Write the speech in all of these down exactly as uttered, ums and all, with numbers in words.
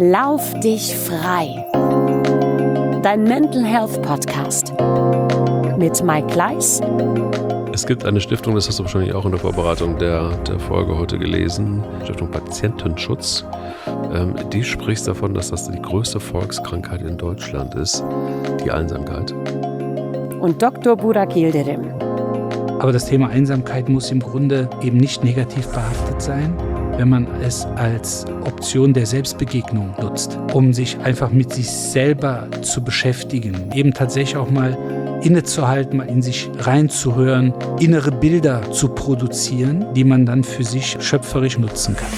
Lauf dich frei. Dein Mental Health Podcast mit Mike Kleiss. Es gibt eine Stiftung, das hast du wahrscheinlich auch in der Vorbereitung der, der Folge heute gelesen, Stiftung Patientenschutz. Ähm, die spricht davon, dass das die größte Volkskrankheit in Deutschland ist, die Einsamkeit. Und Doktor Burak Yildirim. Aber das Thema Einsamkeit muss im Grunde eben nicht negativ behaftet sein, wenn man es als Option der Selbstbegegnung nutzt, um sich einfach mit sich selber zu beschäftigen, eben tatsächlich auch mal innezuhalten, mal in sich reinzuhören, innere Bilder zu produzieren, die man dann für sich schöpferisch nutzen kann.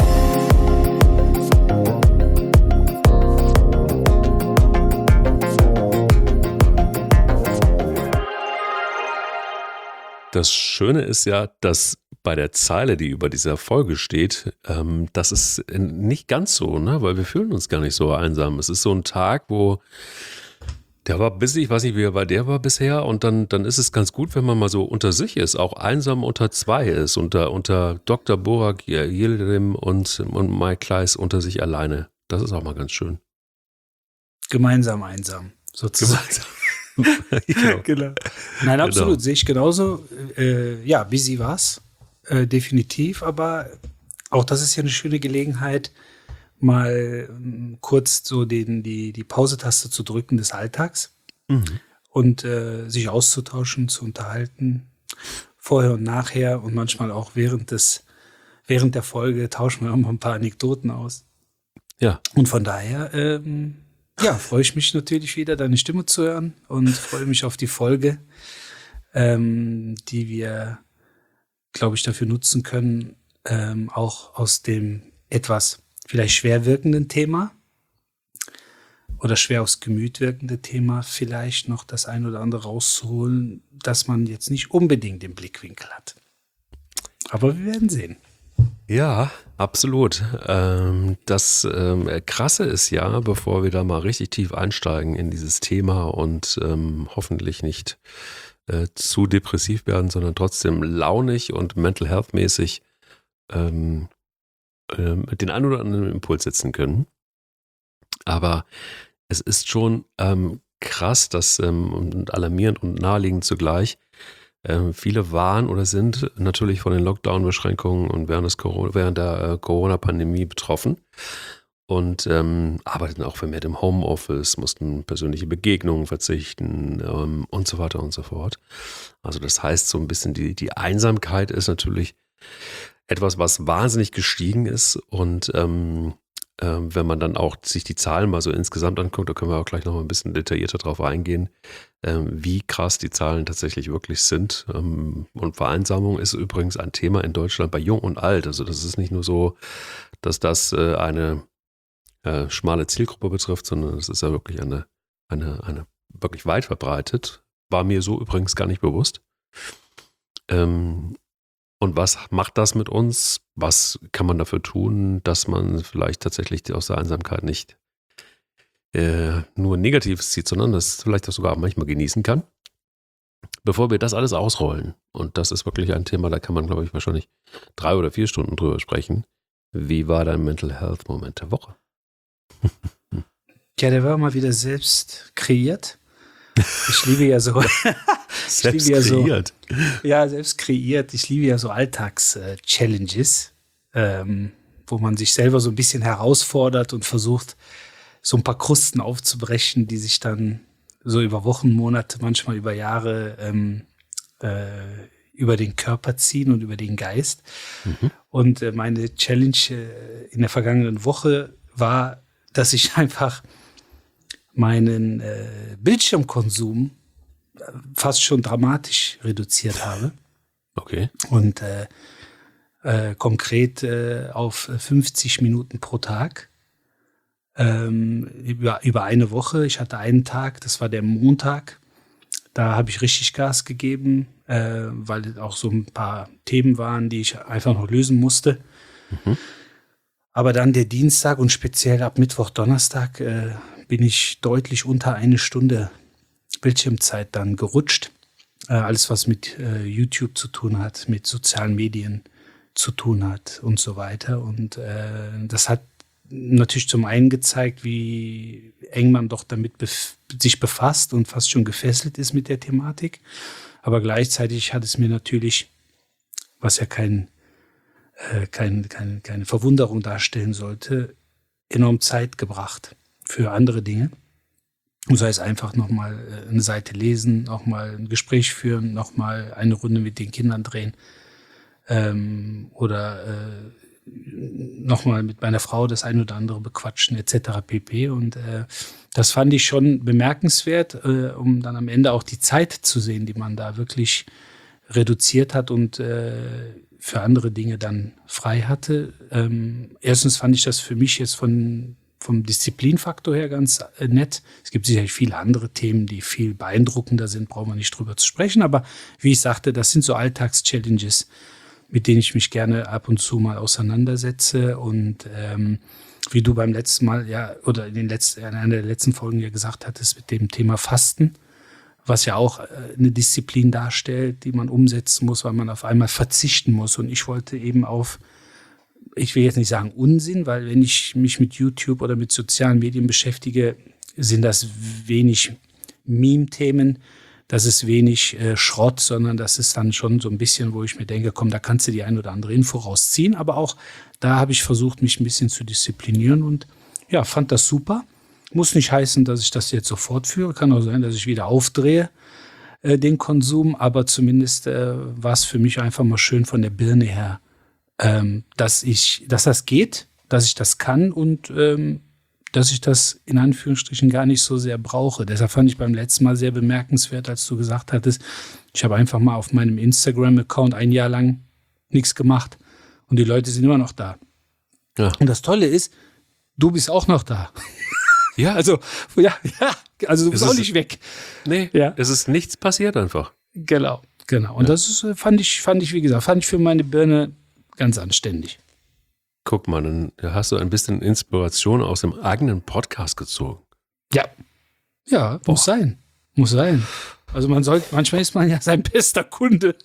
Das Schöne ist ja, dass bei der Zeile, die über dieser Folge steht, ähm, das ist nicht ganz so, ne? Weil wir fühlen uns gar nicht so einsam. Es ist so ein Tag, wo der war busy, ich weiß nicht, wie er bei der war bisher, und dann, dann ist es ganz gut, wenn man mal so unter sich ist, auch einsam unter zwei ist, unter, unter Doktor Burak Yildirim und, und Mike Kleiss unter sich alleine. Das ist auch mal ganz schön. Gemeinsam einsam, sozusagen. Gemeinsam. genau. genau. Nein, absolut, Genau. sehe ich genauso. Äh, ja, busy war's, äh, definitiv, aber auch das ist ja eine schöne Gelegenheit, mal ähm, kurz so den, die, die Pause-Taste zu drücken des Alltags Mhm. und äh, sich auszutauschen, zu unterhalten, vorher und nachher und manchmal auch während des, während der Folge tauschen wir auch mal ein paar Anekdoten aus. Ja. Und von daher, ähm, ja, freue ich mich natürlich wieder, deine Stimme zu hören und freue mich auf die Folge, ähm, die wir, glaube ich, dafür nutzen können, ähm, auch aus dem etwas vielleicht schwer wirkenden Thema oder schwer aufs Gemüt wirkende Thema vielleicht noch das ein oder andere rauszuholen, dass man jetzt nicht unbedingt den Blickwinkel hat. Aber wir werden sehen. Ja, absolut. Ähm, das ähm, Krasse ist ja, bevor wir da mal richtig tief einsteigen in dieses Thema und ähm, hoffentlich nicht äh, zu depressiv werden, sondern trotzdem launig und mental health mäßig ähm, ähm, den einen oder anderen Impuls setzen können. Aber es ist schon ähm, krass, dass, ähm, und alarmierend und naheliegend zugleich, Ähm, viele waren oder sind natürlich von den Lockdown-Beschränkungen und während, des Corona, während der äh, Corona-Pandemie betroffen und ähm, arbeiten auch vermehrt im Homeoffice, mussten persönliche Begegnungen verzichten ähm, und so weiter und so fort. Also das heißt, so ein bisschen die, die Einsamkeit ist natürlich etwas, was wahnsinnig gestiegen ist und ähm, ähm, wenn man dann auch sich die Zahlen mal so insgesamt anguckt, da können wir auch gleich noch mal ein bisschen detaillierter drauf eingehen, ähm, wie krass die Zahlen tatsächlich wirklich sind. Ähm, und Vereinsamung ist übrigens ein Thema in Deutschland bei Jung und Alt. Also das ist nicht nur so, dass das äh, eine äh, schmale Zielgruppe betrifft, sondern es ist ja wirklich eine, eine, eine wirklich weit verbreitet. War mir so übrigens gar nicht bewusst. Ähm, Und was macht das mit uns? Was kann man dafür tun, dass man vielleicht tatsächlich aus der Einsamkeit nicht äh, nur Negatives zieht, sondern das vielleicht auch sogar manchmal genießen kann? Bevor wir das alles ausrollen, und das ist wirklich ein Thema, da kann man, glaube ich, wahrscheinlich drei oder vier Stunden drüber sprechen. Wie war dein Mental Health Moment der Woche? Ja, der war mal wieder selbst kreiert. Ich liebe ja so. Selbst ja so, kreiert. Ja, selbst kreiert. Ich liebe ja so Alltags-Challenges, ähm, wo man sich selber so ein bisschen herausfordert und versucht, so ein paar Krusten aufzubrechen, die sich dann so über Wochen, Monate, manchmal über Jahre ähm, äh, über den Körper ziehen und über den Geist. Mhm. Und äh, meine Challenge äh, in der vergangenen Woche war, dass ich einfach meinen äh, Bildschirmkonsum fast schon dramatisch reduziert habe. Okay. Und äh, äh, konkret äh, auf fünfzig Minuten pro Tag ähm, über, über eine Woche. Ich hatte einen Tag, das war der Montag. Da habe ich richtig Gas gegeben, äh, weil auch so ein paar Themen waren, die ich einfach noch lösen musste. Mhm. Aber dann der Dienstag und speziell ab Mittwoch, Donnerstag äh, bin ich deutlich unter eine Stunde Bildschirmzeit dann gerutscht. Äh, alles, was mit äh, YouTube zu tun hat, mit sozialen Medien zu tun hat und so weiter. Und äh, das hat natürlich zum einen gezeigt, wie eng man doch damit bef- sich befasst und fast schon gefesselt ist mit der Thematik. Aber gleichzeitig hat es mir natürlich, was ja kein, äh, kein, kein, keine Verwunderung darstellen sollte, enorm Zeit gebracht für andere Dinge. Und sei es einfach nochmal eine Seite lesen, nochmal ein Gespräch führen, nochmal eine Runde mit den Kindern drehen ähm, oder äh, nochmal mit meiner Frau das ein oder andere bequatschen et cetera pp. Und äh, das fand ich schon bemerkenswert, äh, um dann am Ende auch die Zeit zu sehen, die man da wirklich reduziert hat und äh, für andere Dinge dann frei hatte. Ähm, erstens fand ich das für mich jetzt von vom Disziplinfaktor her ganz äh, nett. Es gibt sicherlich viele andere Themen, die viel beeindruckender sind, brauchen wir nicht drüber zu sprechen. Aber wie ich sagte, das sind so Alltags-Challenges, mit denen ich mich gerne ab und zu mal auseinandersetze. Und ähm, wie du beim letzten Mal, ja, oder in, den letzten, in einer der letzten Folgen ja gesagt hattest, mit dem Thema Fasten, was ja auch äh, eine Disziplin darstellt, die man umsetzen muss, weil man auf einmal verzichten muss. Und ich wollte eben auf ich will jetzt nicht sagen Unsinn, weil wenn ich mich mit YouTube oder mit sozialen Medien beschäftige, sind das wenig Meme-Themen, das ist wenig äh, Schrott, sondern das ist dann schon so ein bisschen, wo ich mir denke, komm, da kannst du die ein oder andere Info rausziehen. Aber auch da habe ich versucht, mich ein bisschen zu disziplinieren und ja, fand das super. Muss nicht heißen, dass ich das jetzt so fortführe. Kann auch sein, dass ich wieder aufdrehe, äh, den Konsum. Aber zumindest äh, war es für mich einfach mal schön von der Birne her, Ähm, dass ich, dass das geht, dass ich das kann und ähm, dass ich das in Anführungsstrichen gar nicht so sehr brauche. Deshalb fand ich beim letzten Mal sehr bemerkenswert, als du gesagt hattest, ich habe einfach mal auf meinem Instagram-Account ein Jahr lang nichts gemacht und die Leute sind immer noch da. Ja. Und das Tolle ist, du bist auch noch da. Ja. Also, ja, ja, also du bist es auch ist, nicht weg. Nee, ja. Es ist nichts passiert einfach. Genau, genau. Und ja. das ist, fand ich, fand ich, wie gesagt, fand ich für meine Birne ganz anständig. Guck mal, dann hast du ein bisschen Inspiration aus dem eigenen Podcast gezogen. Ja, ja, Boah. muss sein. Muss sein. Also man sollte, manchmal ist man ja sein bester Kunde.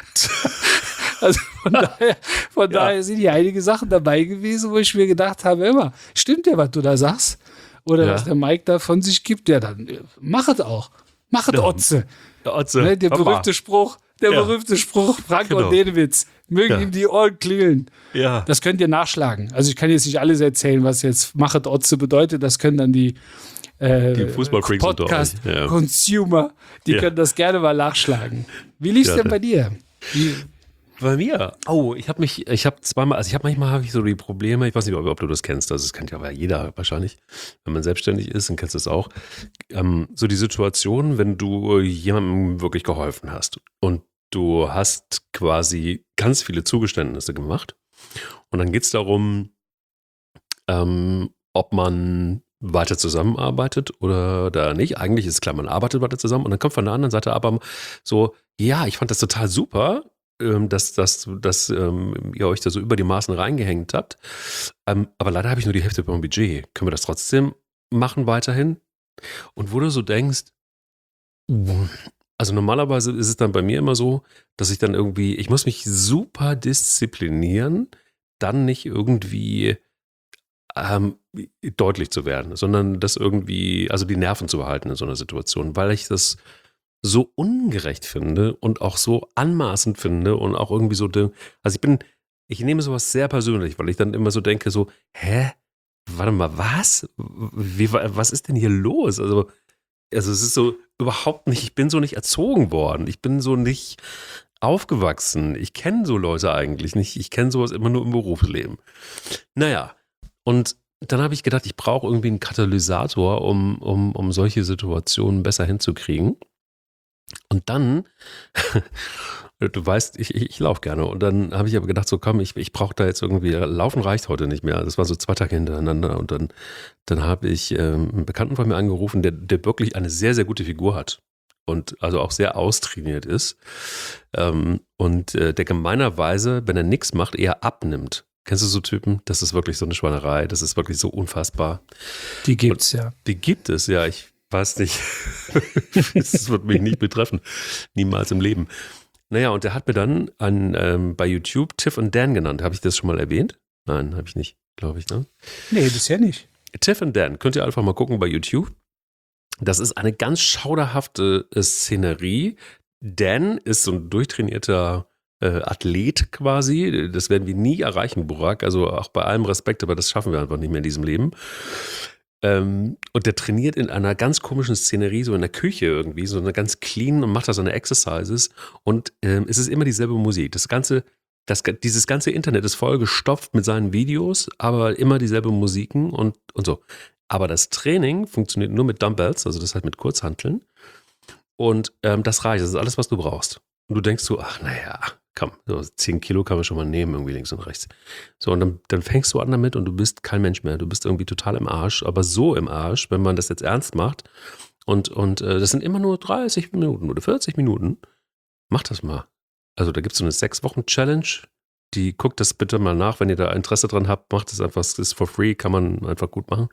Also von daher, von ja. daher sind hier einige Sachen dabei gewesen, wo ich mir gedacht habe, immer, stimmt ja, was du da sagst? Oder ja. was der Mike da von sich gibt, ja dann mach es auch. Mach es, ja. Otze. Der Otze. Ne, der berühmte Spruch, der ja. berühmte Spruch, Frank genau. und Denewitz. Mögen ja. ihm die Ohren klingeln. Ja. Das könnt ihr nachschlagen. Also ich kann jetzt nicht alles erzählen, was jetzt Machet Otze bedeutet. Das können dann die, äh, die Podcast-Consumer, die ja. können das gerne mal nachschlagen. Wie lief's ja, denn bei dir? Wie? Bei mir? Oh, ich habe mich, ich habe zweimal, also ich habe manchmal habe ich so die Probleme, ich weiß nicht, ob, ob du das kennst, also das kennt ja aber jeder wahrscheinlich, wenn man selbstständig ist, dann kennst du es auch. Ähm, so die Situation, wenn du jemandem wirklich geholfen hast und du hast quasi ganz viele Zugeständnisse gemacht und dann geht es darum, ähm, ob man weiter zusammenarbeitet oder da nicht. Eigentlich ist es klar, man arbeitet weiter zusammen und dann kommt von der anderen Seite aber so, ja, ich fand das total super, ähm, dass, dass, dass ähm, ihr euch da so über die Maßen reingehängt habt, ähm, aber leider habe ich nur die Hälfte vom Budget. Können wir das trotzdem machen weiterhin? Und wo du so denkst, also normalerweise ist es dann bei mir immer so, dass ich dann irgendwie, ich muss mich super disziplinieren, dann nicht irgendwie ähm, deutlich zu werden, sondern das irgendwie, also die Nerven zu behalten in so einer Situation, weil ich das so ungerecht finde und auch so anmaßend finde und auch irgendwie so, also ich bin, ich nehme sowas sehr persönlich, weil ich dann immer so denke so, hä, warte mal, was? Wie, was ist denn hier los? Also Also es ist so überhaupt nicht, ich bin so nicht erzogen worden, ich bin so nicht aufgewachsen, ich kenne so Leute eigentlich nicht, ich kenne sowas immer nur im Berufsleben. Naja, und dann habe ich gedacht, ich brauche irgendwie einen Katalysator, um, um, um solche Situationen besser hinzukriegen. Und dann, du weißt, ich, ich, ich laufe gerne. Und dann habe ich aber gedacht, so komm, ich, ich brauche da jetzt irgendwie, Laufen reicht heute nicht mehr. Das war so zwei Tage hintereinander. Und dann, dann habe ich ähm, einen Bekannten von mir angerufen, der, der wirklich eine sehr, sehr gute Figur hat. Und also auch sehr austrainiert ist. Ähm, und äh, der gemeinerweise, wenn er nichts macht, eher abnimmt. Kennst du so Typen? Das ist wirklich so eine Schweinerei. Das ist wirklich so unfassbar. Die gibt's, und, ja. Die gibt es, ja. Ich weiß nicht. Das wird mich nicht betreffen. Niemals im Leben. Naja, und der hat mir dann an, ähm, bei YouTube Tiff und Dan genannt. Habe ich das schon mal erwähnt? Nein, habe ich nicht. glaube ich, ne? Nee, bisher nicht. Tiff and Dan, könnt ihr einfach mal gucken bei YouTube. Das ist eine ganz schauderhafte äh, Szenerie. Dan ist so ein durchtrainierter äh, Athlet quasi. Das werden wir nie erreichen, Burak. Also auch bei allem Respekt, aber das schaffen wir einfach nicht mehr in diesem Leben. Ähm, und der trainiert in einer ganz komischen Szenerie, so in der Küche irgendwie, so eine ganz clean und macht da seine Exercises. Und ähm, es ist immer dieselbe Musik. Das ganze, das, dieses ganze Internet ist voll gestopft mit seinen Videos, aber immer dieselbe Musiken und, und so. Aber das Training funktioniert nur mit Dumbbells, also das halt mit Kurzhanteln. Und ähm, das reicht, das ist alles, was du brauchst. Und du denkst so, ach naja, komm, so zehn Kilo kann man schon mal nehmen, irgendwie links und rechts. So, und dann, dann fängst du an damit und du bist kein Mensch mehr. Du bist irgendwie total im Arsch, aber so im Arsch, wenn man das jetzt ernst macht. Und, und äh, das sind immer nur dreißig Minuten oder vierzig Minuten. Mach das mal. Also da gibt es so eine sechs Wochen Challenge. Die guckt das bitte mal nach, wenn ihr da Interesse dran habt. Macht das einfach, das ist for free, kann man einfach gut machen.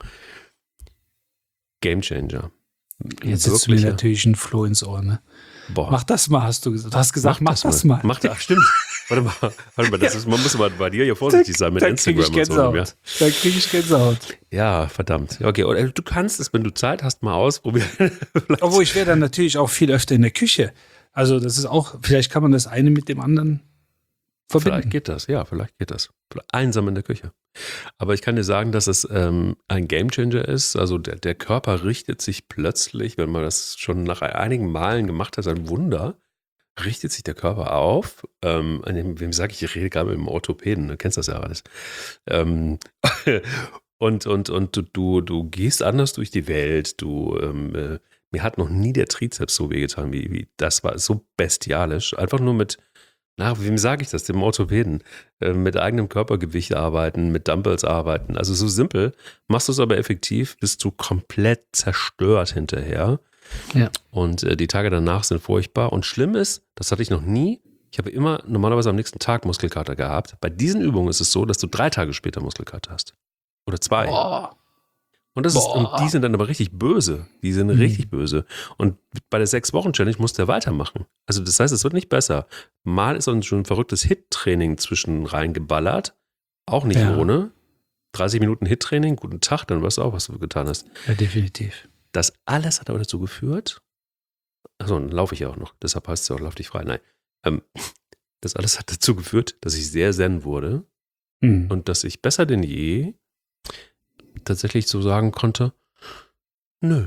Gamechanger. Jetzt sitzt du mir natürlich ein Floh ins Ohr, ne? Boah. Mach das mal, hast du gesagt. Du hast gesagt, mach, mach das, das mal. mal. Mach das, stimmt. Warte mal, warte mal das ist, man muss mal bei dir ja vorsichtig sein mit da Instagram krieg ich und so. Ja. Da kriege ich Gänsehaut. Ja, verdammt. Okay, oder du kannst es, wenn du Zeit hast, mal ausprobieren. Obwohl, ich wäre dann natürlich auch viel öfter in der Küche. Also das ist auch, vielleicht kann man das eine mit dem anderen verbinden. Vielleicht geht das, ja, vielleicht geht das. Einsam in der Küche. Aber ich kann dir sagen, dass es ähm, ein Gamechanger ist. Also der, der Körper richtet sich plötzlich, wenn man das schon nach einigen Malen gemacht hat, ein Wunder, richtet sich der Körper auf. Ähm, an dem, wem sage ich, ich rede gerade mit dem Orthopäden, du kennst das ja alles. Ähm, und und, und du, du, du gehst anders durch die Welt. Du, ähm, äh, mir hat noch nie der Trizeps so wehgetan, wie, wie das war so bestialisch. Einfach nur mit Na, wem sage ich das? Dem Orthopäden. Äh, mit eigenem Körpergewicht arbeiten, mit Dumbbells arbeiten. Also so simpel. Machst du es aber effektiv, bist du komplett zerstört hinterher. Ja. Und äh, die Tage danach sind furchtbar. Und schlimm ist, das hatte ich noch nie, ich habe immer normalerweise am nächsten Tag Muskelkater gehabt. Bei diesen Übungen ist es so, dass du drei Tage später Muskelkater hast. Oder zwei. Boah. Und, das ist, und die sind dann aber richtig böse. Die sind mhm. richtig böse. Und bei der sechs-Wochen-Challenge musst du ja weitermachen. Also das heißt, es wird nicht besser. Mal ist dann schon ein verrücktes Hit-Training zwischen reingeballert. Auch nicht ja. ohne. dreißig Minuten Hit-Training, guten Tag, dann weißt du auch, was du getan hast. Ja, definitiv. Das alles hat aber dazu geführt, achso, dann laufe ich ja auch noch, deshalb heißt es ja auch, lauf dich frei. Nein. Ähm, das alles hat dazu geführt, dass ich sehr zen wurde mhm. und dass ich besser denn je tatsächlich so sagen konnte, nö.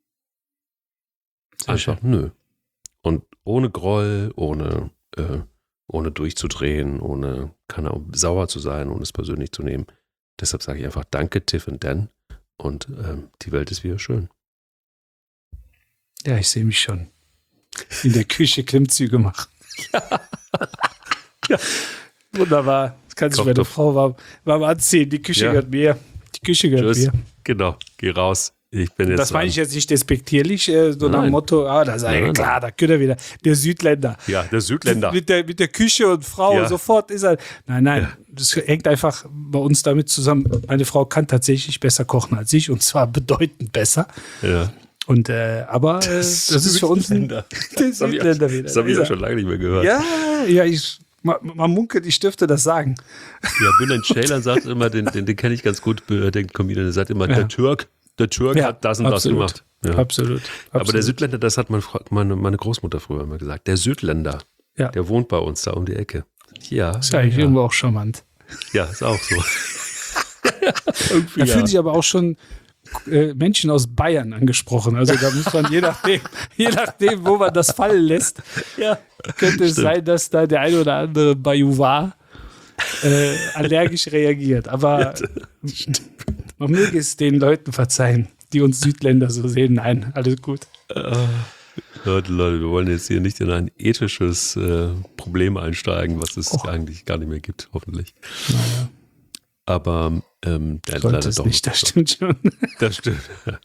Sehr Einfach schön. nö. Und ohne Groll, ohne, äh, ohne durchzudrehen, ohne keine Ahnung, sauer zu sein, ohne es persönlich zu nehmen. Deshalb sage ich einfach danke, Tiff und Dan. Und ähm, die Welt ist wieder schön. Ja, ich sehe mich schon in der Küche Klimmzüge machen. Ja. ja. Wunderbar. Das kann sich meine Frau warm, warm anziehen. Die Küche ja. gehört mir. Die Küche gehört Tschüss. mir. Genau, geh raus. Ich bin jetzt das meine dran. ich jetzt nicht despektierlich, äh, so nach dem Motto, ah, da sei klar, da könnte er wieder, der Südländer. Ja, der Südländer. Mit der, mit der Küche und Frau, ja. sofort ist er. Nein, nein, ja. das hängt einfach bei uns damit zusammen. Meine Frau kann tatsächlich besser kochen als ich und zwar bedeutend besser. Ja. Und, äh, aber äh, das, das ist für uns ein der Südländer wieder. Das habe ich auch schon lange nicht mehr gehört. Ja, ja, ich, man, man munkelt, ich dürfte das sagen. Ja, Bülent Ceylan sagt immer, den, den, den kenne ich ganz gut, den Comedian, der sagt immer, ja. der Türk, der Türk ja, hat das und absolut, das gemacht. Ja. Absolut, absolut. Aber der Südländer, das hat meine, meine Großmutter früher immer gesagt. Der Südländer, ja. der wohnt bei uns da um die Ecke. Ja. Das ist eigentlich ja. irgendwo auch charmant. Ja, ist auch so. da ja. fühlen sich aber auch schon äh, Menschen aus Bayern angesprochen. Also da muss man je nachdem, je nachdem, wo man das fallen lässt, ja. könnte es Stimmt. sein, dass da der eine oder andere Bajuwar äh, allergisch reagiert. Aber man möge es den Leuten verzeihen, die uns Südländer so sehen. Nein, alles gut. Uh, Leute, Leute, wir wollen jetzt hier nicht in ein ethisches äh, Problem einsteigen, was es oh. eigentlich gar nicht mehr gibt, hoffentlich. Naja. Aber ähm, ja, leider doch nicht, das stimmt schon. Das stimmt.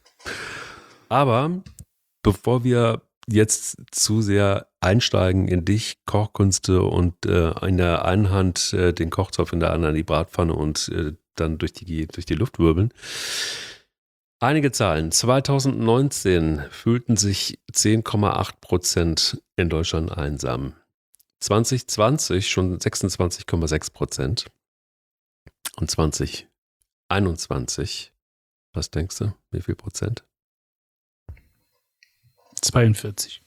Aber bevor wir jetzt zu sehr einsteigen in dich, Kochkünste und äh, in der einen Hand äh, den Kochtopf, in der anderen die Bratpfanne und äh, dann durch die, durch die Luft wirbeln. Einige Zahlen. zwanzig neunzehn fühlten sich zehn Komma acht Prozent in Deutschland einsam. zwanzig zwanzig schon sechsundzwanzig Komma sechs Prozent. Und zwanzig einundzwanzig. Was denkst du? Wie viel Prozent? zweiundvierzig.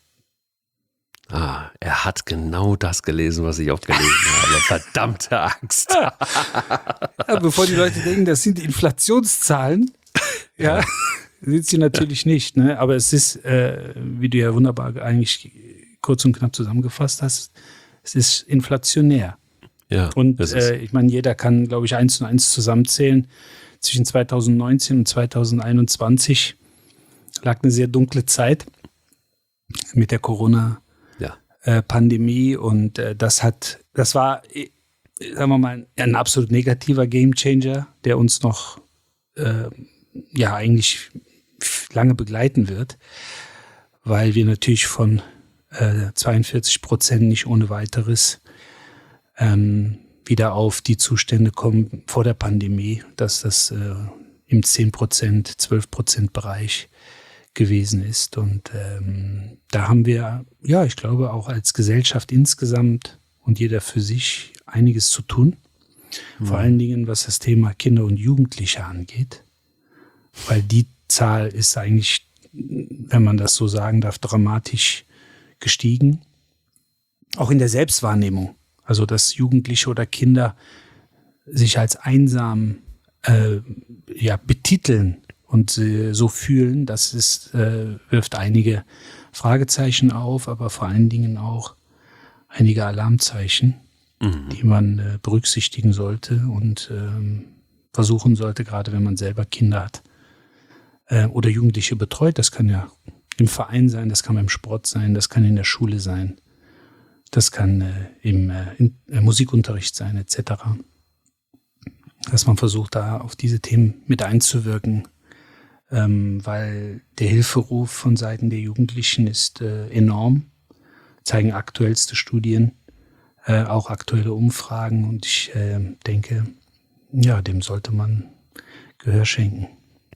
Ah, er hat genau das gelesen, was ich auch gelesen habe. Verdammte Axt. Ja, bevor die Leute denken, das sind Inflationszahlen, ja, ja. Sind sie natürlich nicht. Ne? Aber es ist, äh, wie du ja wunderbar eigentlich kurz und knapp zusammengefasst hast, es ist inflationär. Ja, und äh, ich meine, jeder kann, glaube ich, eins und eins zusammenzählen. Zwischen zweitausendneunzehn und zweitausendeinundzwanzig lag eine sehr dunkle Zeit mit der Corona-Pandemie. Ja. Äh, und äh, das hat, das war, äh, sagen wir mal, ein absolut negativer Gamechanger, der uns noch äh, ja eigentlich lange begleiten wird, weil wir natürlich von äh, zweiundvierzig Prozent nicht ohne weiteres ähm, wieder auf die Zustände kommen vor der Pandemie, dass das äh, im zehn Prozent, zwölf Prozent Bereich gewesen ist. Und ähm, da haben wir, ja, ich glaube, auch als Gesellschaft insgesamt und jeder für sich einiges zu tun. Mhm. Vor allen Dingen, was das Thema Kinder und Jugendliche angeht. Weil die Zahl ist eigentlich, wenn man das so sagen darf, dramatisch gestiegen. Auch in der Selbstwahrnehmung. Also, dass Jugendliche oder Kinder sich als einsam äh, ja, betiteln und äh, so fühlen, das ist, äh, wirft einige Fragezeichen auf, aber vor allen Dingen auch einige Alarmzeichen, mhm. die man äh, berücksichtigen sollte und ähm, versuchen sollte, gerade wenn man selber Kinder hat äh, oder Jugendliche betreut. Das kann ja im Verein sein, das kann beim Sport sein, das kann in der Schule sein, das kann äh, im äh, in, äh, Musikunterricht sein, et cetera. Dass man versucht, da auf diese Themen mit einzuwirken, ähm, weil der Hilferuf von Seiten der Jugendlichen ist äh, enorm, zeigen aktuellste Studien, äh, auch aktuelle Umfragen, und ich äh, denke, ja, dem sollte man Gehör schenken.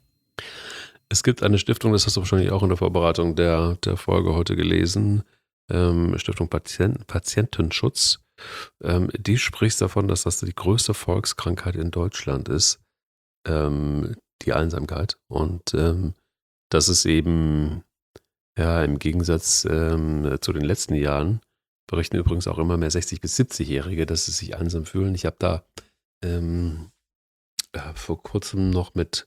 Es gibt eine Stiftung, das hast du wahrscheinlich auch in der Vorbereitung der, der Folge heute gelesen, ähm, Stiftung Patient, Patientenschutz. Ähm, die spricht davon, dass das die größte Volkskrankheit in Deutschland ist, ähm, die Einsamkeit. Und ähm, das ist eben, ja, im Gegensatz ähm, zu den letzten Jahren, berichten übrigens auch immer mehr sechzig- bis siebzig-Jährige, dass sie sich einsam fühlen. Ich habe da ähm, äh, vor kurzem noch mit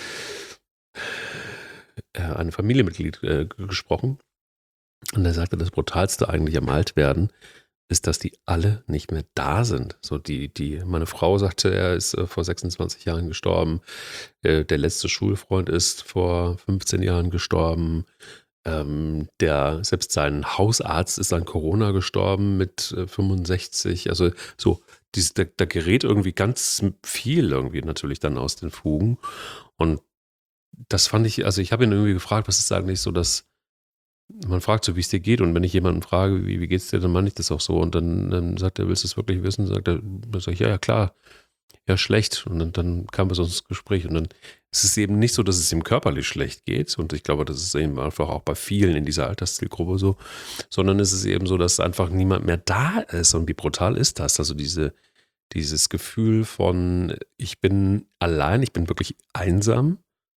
äh, einem Familienmitglied äh, gesprochen. Und er sagte, das Brutalste eigentlich am Altwerden ist, dass die alle nicht mehr da sind. So die, die, meine Frau sagte, er ist äh, vor sechsundzwanzig Jahren gestorben. Äh, der letzte Schulfreund ist vor fünfzehn Jahren gestorben. Ähm, der, selbst sein Hausarzt ist an Corona gestorben mit äh, fünfundsechzig. Also so, dieses, da, da gerät irgendwie ganz viel irgendwie natürlich dann aus den Fugen. Und das fand ich, also ich habe ihn irgendwie gefragt, was ist eigentlich so das, man fragt so, wie es dir geht, und wenn ich jemanden frage, wie, wie geht's dir, dann meine ich das auch so, und dann, dann sagt er, willst du es wirklich wissen? Sagt er, dann sag ich, ja, ja, klar, ja, schlecht, und dann, dann kam es ins Gespräch, und dann ist es eben nicht so, dass es ihm körperlich schlecht geht, und ich glaube, das ist eben einfach auch bei vielen in dieser Alterszielgruppe so, sondern es ist eben so, dass einfach niemand mehr da ist, und wie brutal ist das, also diese, dieses Gefühl von, ich bin allein, ich bin wirklich einsam.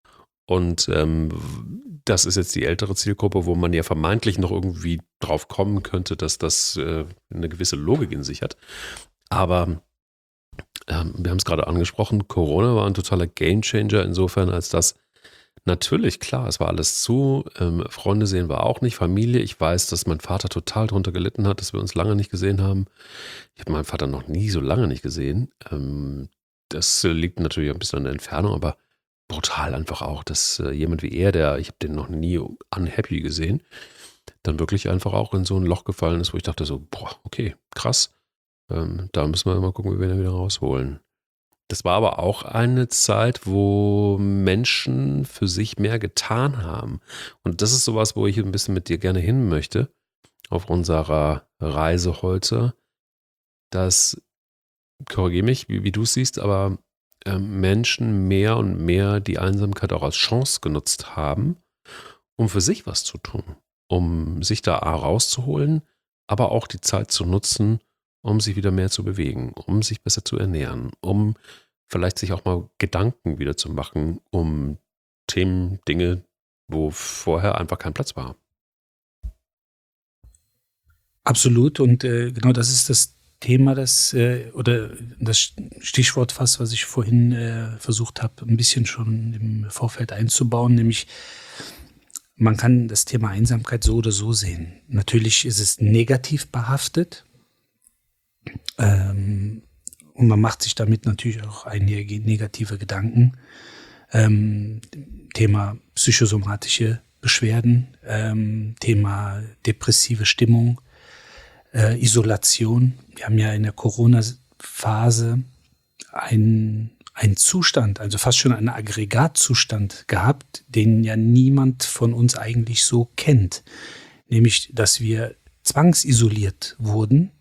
Und ähm, das ist jetzt die ältere Zielgruppe, wo man ja vermeintlich noch irgendwie drauf kommen könnte, dass das äh, eine gewisse Logik in sich hat. Aber ähm, wir haben es gerade angesprochen, Corona war ein totaler Gamechanger insofern, als dass natürlich, klar, es war alles zu, ähm, Freunde sehen wir auch nicht, Familie. Ich weiß, dass mein Vater total drunter gelitten hat, dass wir uns lange nicht gesehen haben. Ich habe meinen Vater noch nie so lange nicht gesehen. Ähm, das liegt natürlich ein bisschen an der Entfernung, aber brutal einfach auch, dass äh, jemand wie er, der, ich habe den noch nie unhappy gesehen, dann wirklich einfach auch in so ein Loch gefallen ist, wo ich dachte so, boah, okay, krass, ähm, da müssen wir mal gucken, wie wir den wieder rausholen. Das war aber auch eine Zeit, wo Menschen für sich mehr getan haben. Und das ist sowas, wo ich ein bisschen mit dir gerne hin möchte, auf unserer Reise heute, dass, korrigiere mich, wie, wie du es siehst, aber Menschen mehr und mehr die Einsamkeit auch als Chance genutzt haben, um für sich was zu tun, um sich da rauszuholen, aber auch die Zeit zu nutzen, um sich wieder mehr zu bewegen, um sich besser zu ernähren, um vielleicht sich auch mal Gedanken wieder zu machen um Themen, Dinge, wo vorher einfach kein Platz war. Absolut. Und äh, genau das ist das Thema, das äh, oder das Stichwort fast, was ich vorhin äh, versucht habe, ein bisschen schon im Vorfeld einzubauen, nämlich man kann das Thema Einsamkeit so oder so sehen. Natürlich ist es negativ behaftet ähm, und man macht sich damit natürlich auch einige negative Gedanken. Ähm, Thema psychosomatische Beschwerden, ähm, Thema depressive Stimmung, äh, Isolation. Wir haben ja in der Corona-Phase einen ein Zustand, also fast schon einen Aggregatzustand gehabt, den ja niemand von uns eigentlich so kennt. Nämlich, dass wir zwangsisoliert wurden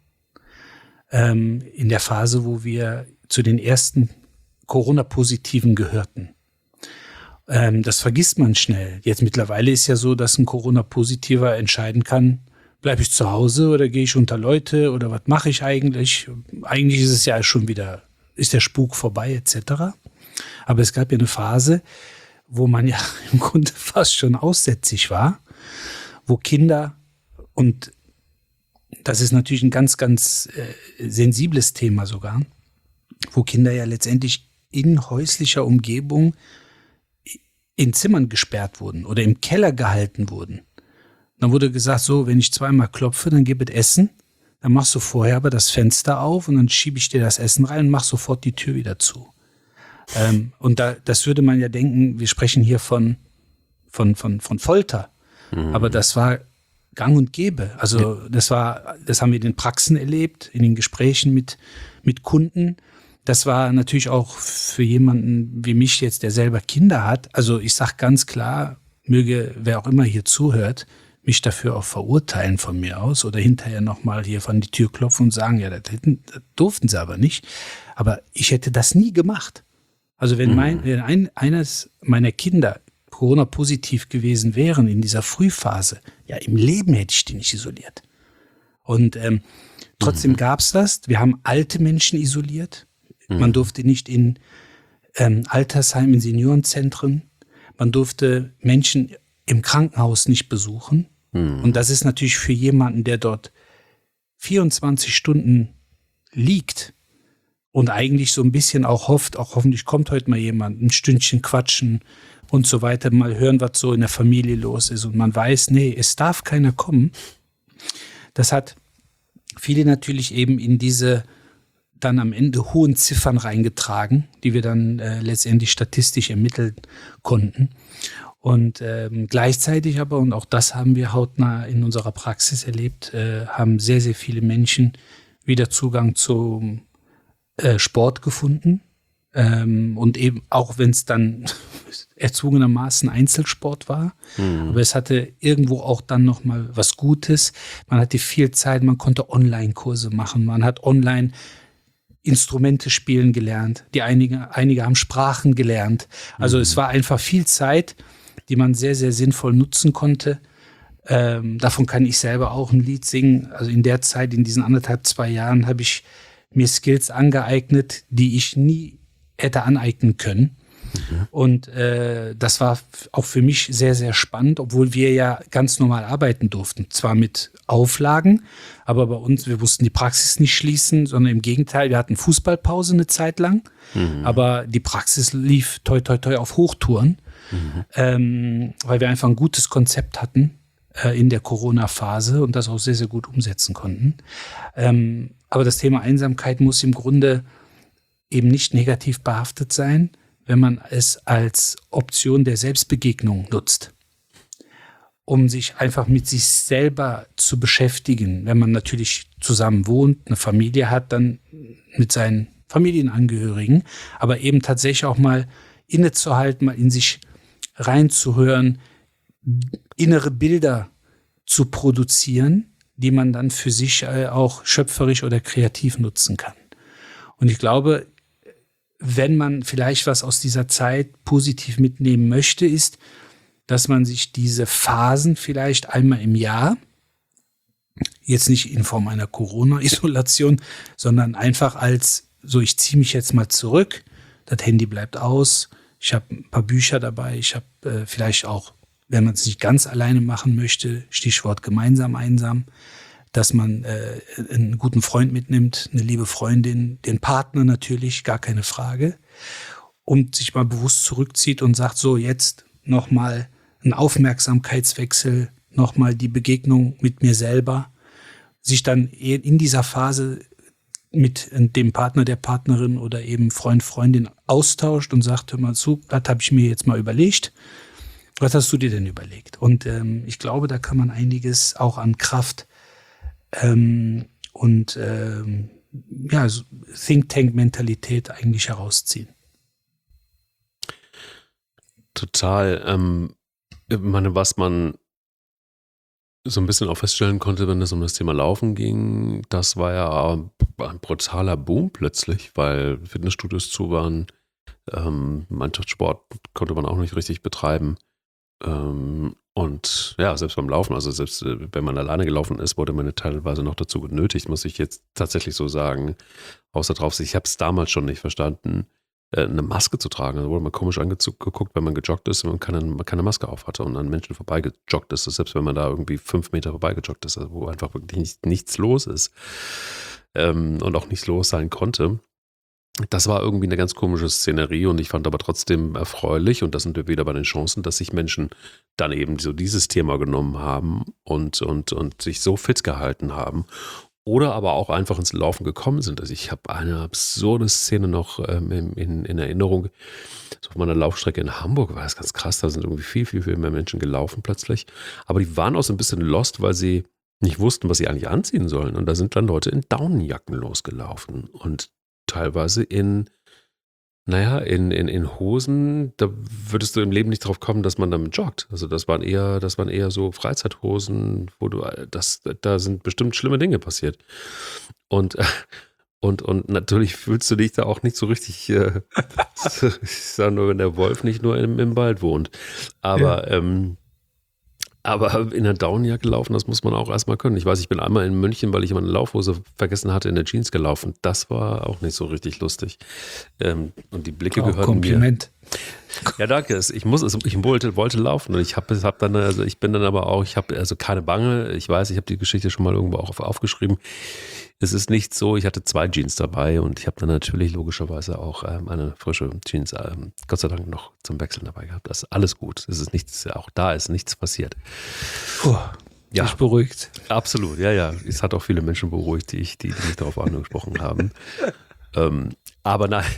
ähm, in der Phase, wo wir zu den ersten Corona-Positiven gehörten. Ähm, das vergisst man schnell. Jetzt mittlerweile ist ja so, dass ein Corona-Positiver entscheiden kann, bleibe ich zu Hause oder gehe ich unter Leute oder was mache ich eigentlich? Eigentlich ist es ja schon wieder ist der Spuk vorbei et cetera. Aber es gab ja eine Phase, wo man ja im Grunde fast schon aussätzig war, wo Kinder, und das ist natürlich ein ganz, ganz äh, sensibles Thema sogar, wo Kinder ja letztendlich in häuslicher Umgebung in Zimmern gesperrt wurden oder im Keller gehalten wurden. Dann wurde gesagt, so, wenn ich zweimal klopfe, dann gib es Essen. Dann machst du vorher aber das Fenster auf und dann schiebe ich dir das Essen rein und mach sofort die Tür wieder zu. Ähm, und da, das würde man ja denken, wir sprechen hier von, von, von, von Folter. Mhm. Aber das war gang und gäbe. Also das war, das haben wir in den Praxen erlebt, in den Gesprächen mit, mit Kunden. Das war natürlich auch für jemanden wie mich jetzt, der selber Kinder hat. Also ich sage ganz klar, möge wer auch immer hier zuhört, mich dafür auch verurteilen von mir aus oder hinterher nochmal hier von die Tür klopfen und sagen, ja, das, hätten, das durften sie aber nicht. Aber ich hätte das nie gemacht. Also wenn, mein, wenn ein, eines meiner Kinder Corona-positiv gewesen wären in dieser Frühphase, ja, im Leben hätte ich die nicht isoliert. Und ähm, trotzdem mhm. gab es das. Wir haben alte Menschen isoliert. Mhm. Man durfte nicht in ähm, Altersheimen, in Seniorenzentren. Man durfte Menschen im Krankenhaus nicht besuchen. Mhm. Und das ist natürlich für jemanden, der dort vierundzwanzig Stunden liegt und eigentlich so ein bisschen auch hofft, auch hoffentlich kommt heute mal jemand, ein Stündchen quatschen und so weiter, mal hören, was so in der Familie los ist. Und man weiß, nee, es darf keiner kommen. Das hat viele natürlich eben in diese dann am Ende hohen Ziffern reingetragen, die wir dann äh, letztendlich statistisch ermitteln konnten. Und ähm, gleichzeitig aber, und auch das haben wir hautnah in unserer Praxis erlebt, äh, haben sehr, sehr viele Menschen wieder Zugang zum äh, Sport gefunden. Ähm, und eben auch wenn es dann erzwungenermaßen Einzelsport war, mhm. aber es hatte irgendwo auch dann nochmal was Gutes. Man hatte viel Zeit, man konnte Online-Kurse machen, man hat online Instrumente spielen gelernt, die einige, einige haben Sprachen gelernt. Also mhm. es war einfach viel Zeit, die man sehr, sehr sinnvoll nutzen konnte. Ähm, davon kann ich selber auch ein Lied singen. Also in der Zeit, in diesen anderthalb, zwei Jahren, habe ich mir Skills angeeignet, die ich nie hätte aneignen können. Mhm. Und äh, das war auch für mich sehr, sehr spannend, obwohl wir ja ganz normal arbeiten durften. Zwar mit Auflagen, aber bei uns, wir mussten die Praxis nicht schließen, sondern im Gegenteil, wir hatten Fußballpause eine Zeit lang, mhm. aber die Praxis lief toi, toi, toi auf Hochtouren. Mhm. Ähm, weil wir einfach ein gutes Konzept hatten äh, in der Corona-Phase und das auch sehr, sehr gut umsetzen konnten. Ähm, aber das Thema Einsamkeit muss im Grunde eben nicht negativ behaftet sein, wenn man es als Option der Selbstbegegnung nutzt, um sich einfach mit sich selber zu beschäftigen. Wenn man natürlich zusammen wohnt, eine Familie hat, dann mit seinen Familienangehörigen, aber eben tatsächlich auch mal innezuhalten, mal in sich reinzuhören, innere Bilder zu produzieren, die man dann für sich auch schöpferisch oder kreativ nutzen kann. Und ich glaube, wenn man vielleicht was aus dieser Zeit positiv mitnehmen möchte, ist, dass man sich diese Phasen vielleicht einmal im Jahr, jetzt nicht in Form einer Corona-Isolation, sondern einfach als, so ich ziehe mich jetzt mal zurück, das Handy bleibt aus, ich habe ein paar Bücher dabei, ich habe äh, vielleicht auch, wenn man es nicht ganz alleine machen möchte, Stichwort gemeinsam einsam, dass man äh, einen guten Freund mitnimmt, eine liebe Freundin, den Partner natürlich, gar keine Frage, und sich mal bewusst zurückzieht und sagt, so jetzt nochmal ein Aufmerksamkeitswechsel, nochmal die Begegnung mit mir selber, sich dann in dieser Phase mit dem Partner, der Partnerin oder eben Freund, Freundin austauscht und sagt, hör mal zu, das habe ich mir jetzt mal überlegt. Was hast du dir denn überlegt? Und ähm, ich glaube, da kann man einiges auch an Kraft ähm, und ähm, ja, so Think-Tank-Mentalität eigentlich herausziehen. Total. Ähm, ich meine, was man so ein bisschen auch feststellen konnte, wenn es um das Thema Laufen ging, das war ja ein brutaler Boom plötzlich, weil Fitnessstudios zu waren. Ähm, Mannschaftssport konnte man auch nicht richtig betreiben. Ähm, und ja, selbst beim Laufen, also selbst äh, wenn man alleine gelaufen ist, wurde man teilweise noch dazu genötigt, muss ich jetzt tatsächlich so sagen. Außer drauf, ich habe es damals schon nicht verstanden, äh, eine Maske zu tragen. Da wurde man komisch angeguckt, wenn man gejoggt ist und man keine, keine Maske auf hatte und an Menschen vorbeigejoggt ist, selbst wenn man da irgendwie fünf Meter vorbeigejoggt ist, also wo einfach wirklich nicht, nichts los ist ähm, und auch nichts los sein konnte. Das war irgendwie eine ganz komische Szenerie und ich fand aber trotzdem erfreulich, und das sind wir wieder bei den Chancen, dass sich Menschen dann eben so dieses Thema genommen haben und, und, und sich so fit gehalten haben oder aber auch einfach ins Laufen gekommen sind. Also ich habe eine absurde Szene noch ähm, in, in, in Erinnerung. So auf meiner Laufstrecke in Hamburg war das ganz krass, da sind irgendwie viel, viel, viel mehr Menschen gelaufen plötzlich. Aber die waren auch so ein bisschen lost, weil sie nicht wussten, was sie eigentlich anziehen sollen. Und da sind dann Leute in Daunenjacken losgelaufen und teilweise in, naja, in, in, in Hosen, da würdest du im Leben nicht drauf kommen, dass man damit joggt. Also das waren eher, das waren eher so Freizeithosen, wo du, das, da sind bestimmt schlimme Dinge passiert. Und, und, und natürlich fühlst du dich da auch nicht so richtig, äh, ich sage nur, wenn der Wolf nicht nur im, im Wald wohnt. Aber, ja. ähm, Aber in der Daunenjacke laufen, das muss man auch erstmal können. Ich weiß, ich bin einmal in München, weil ich meine Laufhose vergessen hatte, in der Jeans gelaufen. Das war auch nicht so richtig lustig. Ähm, und die Blicke oh, gehörten Kompliment. mir. Ja, danke. Ich muss, ich wollte, wollte laufen und ich habe, hab dann, also ich bin dann aber auch, ich habe also keine Bange. Ich weiß, ich habe die Geschichte schon mal irgendwo auch auf, aufgeschrieben. Es ist nicht so, ich hatte zwei Jeans dabei und ich habe dann natürlich logischerweise auch ähm, eine frische Jeans, ähm, Gott sei Dank, noch zum Wechseln dabei gehabt. Das ist alles gut. Es ist nichts, auch da ist nichts passiert. Puh, ja, dich beruhigt. Absolut, ja, ja. Es hat auch viele Menschen beruhigt, die, ich, die, die mich darauf angesprochen haben. ähm, aber nein,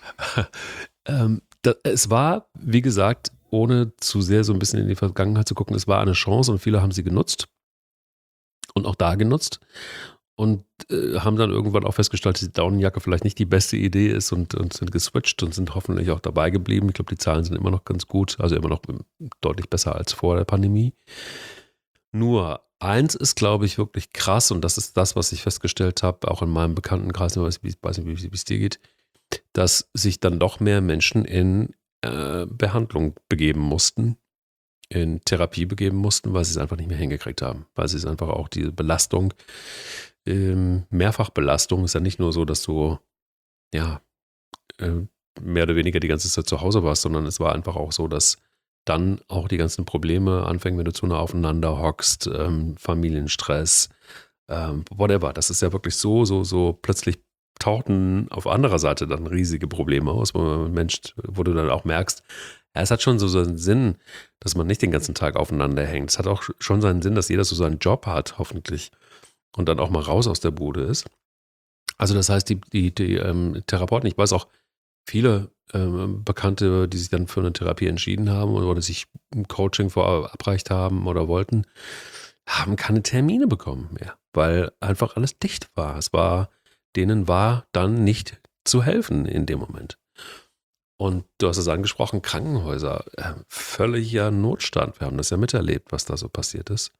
ähm, das, es war, wie gesagt, ohne zu sehr so ein bisschen in die Vergangenheit zu gucken, es war eine Chance und viele haben sie genutzt und auch da genutzt. Und äh, haben dann irgendwann auch festgestellt, dass die Daunenjacke vielleicht nicht die beste Idee ist und, und sind geswitcht und sind hoffentlich auch dabei geblieben. Ich glaube, die Zahlen sind immer noch ganz gut, also immer noch deutlich besser als vor der Pandemie. Nur eins ist, glaube ich, wirklich krass, und das ist das, was ich festgestellt habe, auch in meinem Bekanntenkreis, ich weiß nicht, wie es dir geht, dass sich dann doch mehr Menschen in äh, Behandlung begeben mussten, in Therapie begeben mussten, weil sie es einfach nicht mehr hingekriegt haben, weil sie es einfach auch diese Belastung, Mehrfachbelastung ist ja nicht nur so, dass du ja mehr oder weniger die ganze Zeit zu Hause warst, sondern es war einfach auch so, dass dann auch die ganzen Probleme anfangen, wenn du zu nah aufeinander hockst, ähm, Familienstress, ähm, whatever. Das ist ja wirklich so, so, so plötzlich tauchten auf anderer Seite dann riesige Probleme aus, wo man Mensch, wo du dann auch merkst, ja, es hat schon so seinen Sinn, dass man nicht den ganzen Tag aufeinander hängt. Es hat auch schon seinen Sinn, dass jeder so seinen Job hat, hoffentlich. Und dann auch mal raus aus der Bude ist. Also das heißt, die, die, die ähm, Therapeuten, ich weiß auch viele ähm, Bekannte, die sich dann für eine Therapie entschieden haben oder sich ein Coaching verabreicht haben oder wollten, haben keine Termine bekommen mehr, weil einfach alles dicht war. Es war, denen war dann nicht zu helfen in dem Moment. Und du hast es angesprochen, Krankenhäuser, äh, völliger Notstand. Wir haben das ja miterlebt, was da so passiert ist.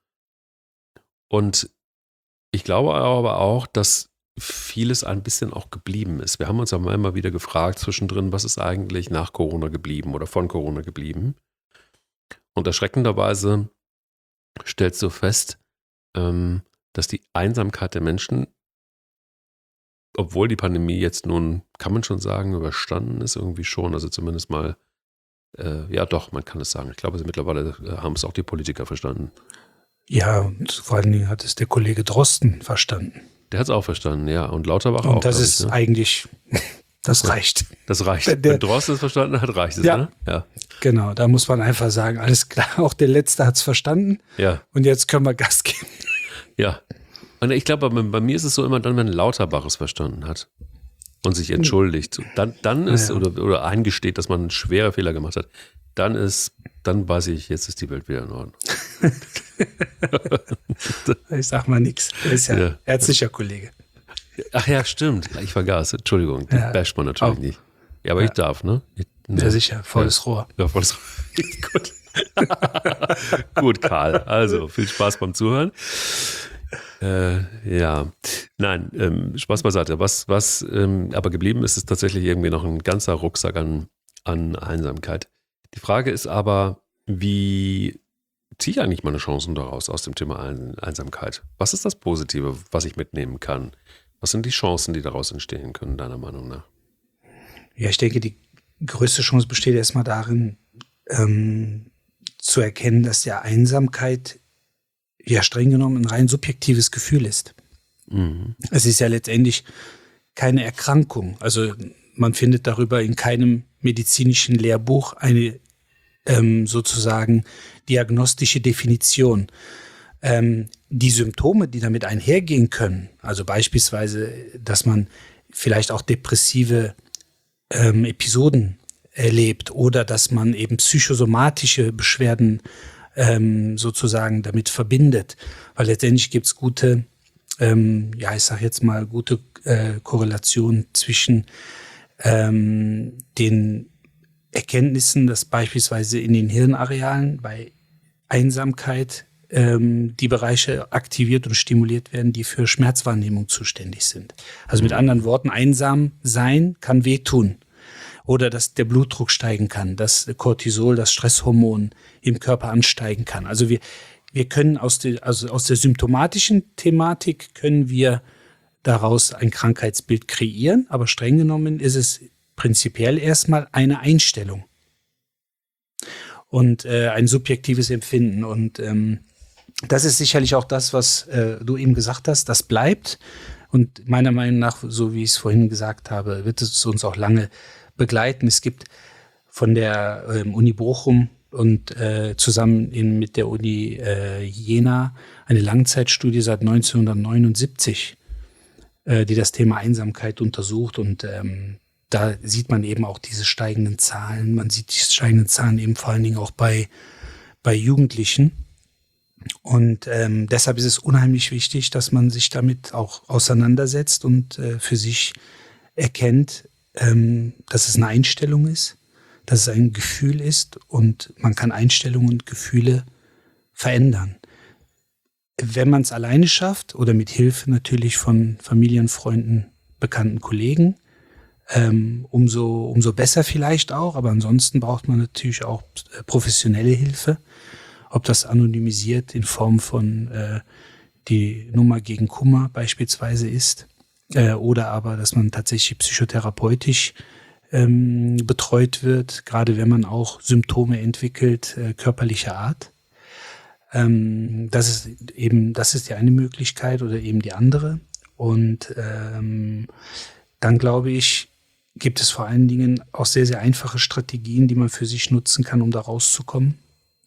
Und ich glaube aber auch, dass vieles ein bisschen auch geblieben ist. Wir haben uns aber immer wieder gefragt zwischendrin, was ist eigentlich nach Corona geblieben oder von Corona geblieben? Und erschreckenderweise stellst du fest, dass die Einsamkeit der Menschen obwohl die Pandemie jetzt nun, kann man schon sagen, überstanden ist, irgendwie schon. Also zumindest mal, äh, ja doch, man kann es sagen. Ich glaube, mittlerweile äh, haben es auch die Politiker verstanden. Ja, und vor allen Dingen hat es der Kollege Drosten verstanden. Der hat es auch verstanden, ja. Und Lauterbach auch. Und das ist ich, ne? eigentlich, das reicht. Das reicht. Der, der, Wenn Drosten es verstanden hat, reicht es, ja, ne? Ja. Genau, da muss man einfach sagen, alles klar, auch der Letzte hat es verstanden. Ja. Und jetzt können wir Gas geben. Ja. Und ich glaube, bei, bei mir ist es so immer dann, wenn Lauterbach es verstanden hat und sich entschuldigt, dann, dann ist, ja. oder, oder eingesteht, dass man einen schweren Fehler gemacht hat, dann ist, dann weiß ich, jetzt ist die Welt wieder in Ordnung. Ich sag mal nichts. Er ist ja, ja herzlicher Kollege. Ach ja, stimmt. Ich vergaß. Entschuldigung, den ja. basht man natürlich auch nicht. Ja, aber ja. ich darf, ne? Ich, ne? Ja, sicher. Volles Rohr. Ja, volles Rohr. Gut. Gut, Karl. Also, viel Spaß beim Zuhören. Äh, ja, nein, ähm, Spaß beiseite. Was, was ähm, aber geblieben ist, ist tatsächlich irgendwie noch ein ganzer Rucksack an, an Einsamkeit. Die Frage ist aber, wie ziehe ich eigentlich meine Chancen daraus aus dem Thema Einsamkeit? Was ist das Positive, was ich mitnehmen kann? Was sind die Chancen, die daraus entstehen können, deiner Meinung nach? Ja, ich denke, die größte Chance besteht erstmal darin, ähm, zu erkennen, dass ja Einsamkeit ja streng genommen ein rein subjektives Gefühl ist. Mhm. Es ist ja letztendlich keine Erkrankung. Also man findet darüber in keinem medizinischen Lehrbuch eine ähm, sozusagen diagnostische Definition. Ähm, die Symptome, die damit einhergehen können, also beispielsweise, dass man vielleicht auch depressive ähm, Episoden erlebt oder dass man eben psychosomatische Beschwerden ähm, sozusagen damit verbindet, weil letztendlich gibt es gute, ähm, ja ich sag jetzt mal gute äh, Korrelation zwischen ähm, den Erkenntnissen, dass beispielsweise in den Hirnarealen bei Einsamkeit ähm, die Bereiche aktiviert und stimuliert werden, die für Schmerzwahrnehmung zuständig sind. Also mit anderen Worten, einsam sein kann wehtun. Oder dass der Blutdruck steigen kann, dass Cortisol, das Stresshormon im Körper ansteigen kann. Also wir, wir können aus der, also aus der symptomatischen Thematik können wir daraus ein Krankheitsbild kreieren, aber streng genommen ist es prinzipiell erstmal eine Einstellung und äh, ein subjektives Empfinden. Und ähm, das ist sicherlich auch das, was äh, du eben gesagt hast, das bleibt. Und meiner Meinung nach, so wie ich es vorhin gesagt habe, wird es uns auch lange begleiten. Es gibt von der ähm, Uni Bochum und äh, zusammen in, mit der Uni äh, Jena eine Langzeitstudie seit neunzehnhundertneunundsiebzig, äh, die das Thema Einsamkeit untersucht. Und ähm, da sieht man eben auch diese steigenden Zahlen. Man sieht die steigenden Zahlen eben vor allen Dingen auch bei, bei Jugendlichen. Und ähm, deshalb ist es unheimlich wichtig, dass man sich damit auch auseinandersetzt und äh, für sich erkennt, ähm, dass es eine Einstellung ist, dass es ein Gefühl ist und man kann Einstellungen und Gefühle verändern. Wenn man es alleine schafft oder mit Hilfe natürlich von Familien, Freunden, bekannten Kollegen, ähm, umso, umso besser vielleicht auch, aber ansonsten braucht man natürlich auch äh, professionelle Hilfe. Ob das anonymisiert in Form von äh, die Nummer gegen Kummer beispielsweise ist äh, oder aber, dass man tatsächlich psychotherapeutisch ähm, betreut wird, gerade wenn man auch Symptome entwickelt, äh, körperlicher Art. Ähm, das ist eben, das ist die eine Möglichkeit oder eben die andere. Und ähm, dann glaube ich, gibt es vor allen Dingen auch sehr, sehr einfache Strategien, die man für sich nutzen kann, um da rauszukommen.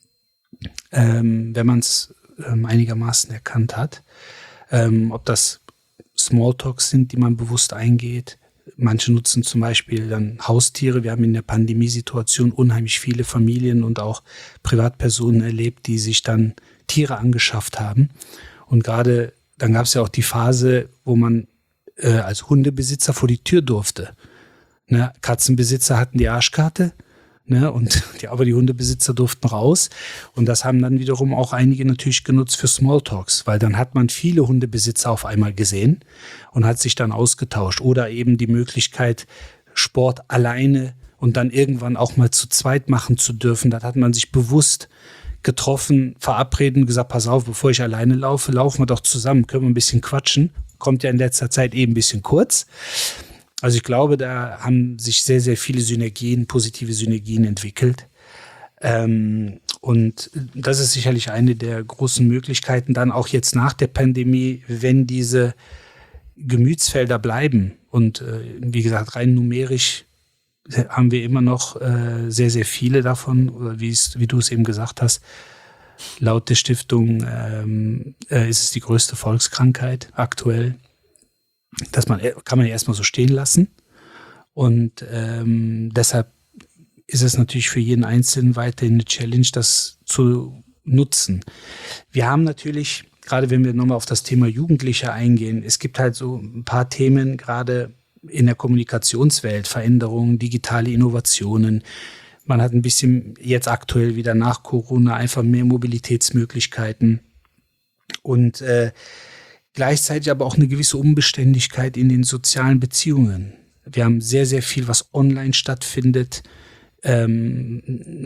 Ähm, wenn man es ähm, einigermaßen erkannt hat. Ähm, ob das Smalltalks sind, die man bewusst eingeht. Manche nutzen zum Beispiel dann Haustiere. Wir haben in der Pandemiesituation unheimlich viele Familien und auch Privatpersonen erlebt, die sich dann Tiere angeschafft haben. Und gerade dann gab es ja auch die Phase, wo man äh, als Hundebesitzer vor die Tür durfte. Ne? Katzenbesitzer hatten die Arschkarte. Ne, und die, aber die Hundebesitzer durften raus. Und das haben dann wiederum auch einige natürlich genutzt für Smalltalks, weil dann hat man viele Hundebesitzer auf einmal gesehen und hat sich dann ausgetauscht. Oder eben die Möglichkeit, Sport alleine und dann irgendwann auch mal zu zweit machen zu dürfen. Da hat man sich bewusst getroffen, verabredet und gesagt, pass auf, bevor ich alleine laufe, laufen wir doch zusammen, können wir ein bisschen quatschen. kommt ja in letzter Zeit eben ein bisschen kurz. Also ich glaube, da haben sich sehr, sehr viele Synergien, positive Synergien entwickelt. Ähm, und das ist sicherlich eine der großen Möglichkeiten, dann auch jetzt nach der Pandemie, wenn diese Gemütsfelder bleiben. Und äh, wie gesagt, rein numerisch haben wir immer noch äh, sehr, sehr viele davon, oder wie es, wie du es eben gesagt hast. Laut der Stiftung ähm, äh, ist es die größte Volkskrankheit aktuell. Das man, kann man ja erstmal so stehen lassen. Und ähm, deshalb ist es natürlich für jeden Einzelnen weiterhin eine Challenge, das zu nutzen. Wir haben natürlich, gerade wenn wir nochmal auf das Thema Jugendliche eingehen, es gibt halt so ein paar Themen, gerade in der Kommunikationswelt, Veränderungen, digitale Innovationen. Man hat ein bisschen jetzt aktuell wieder nach Corona einfach mehr Mobilitätsmöglichkeiten und äh, gleichzeitig aber auch eine gewisse Unbeständigkeit in den sozialen Beziehungen. Wir haben sehr, sehr viel, was online stattfindet, ähm,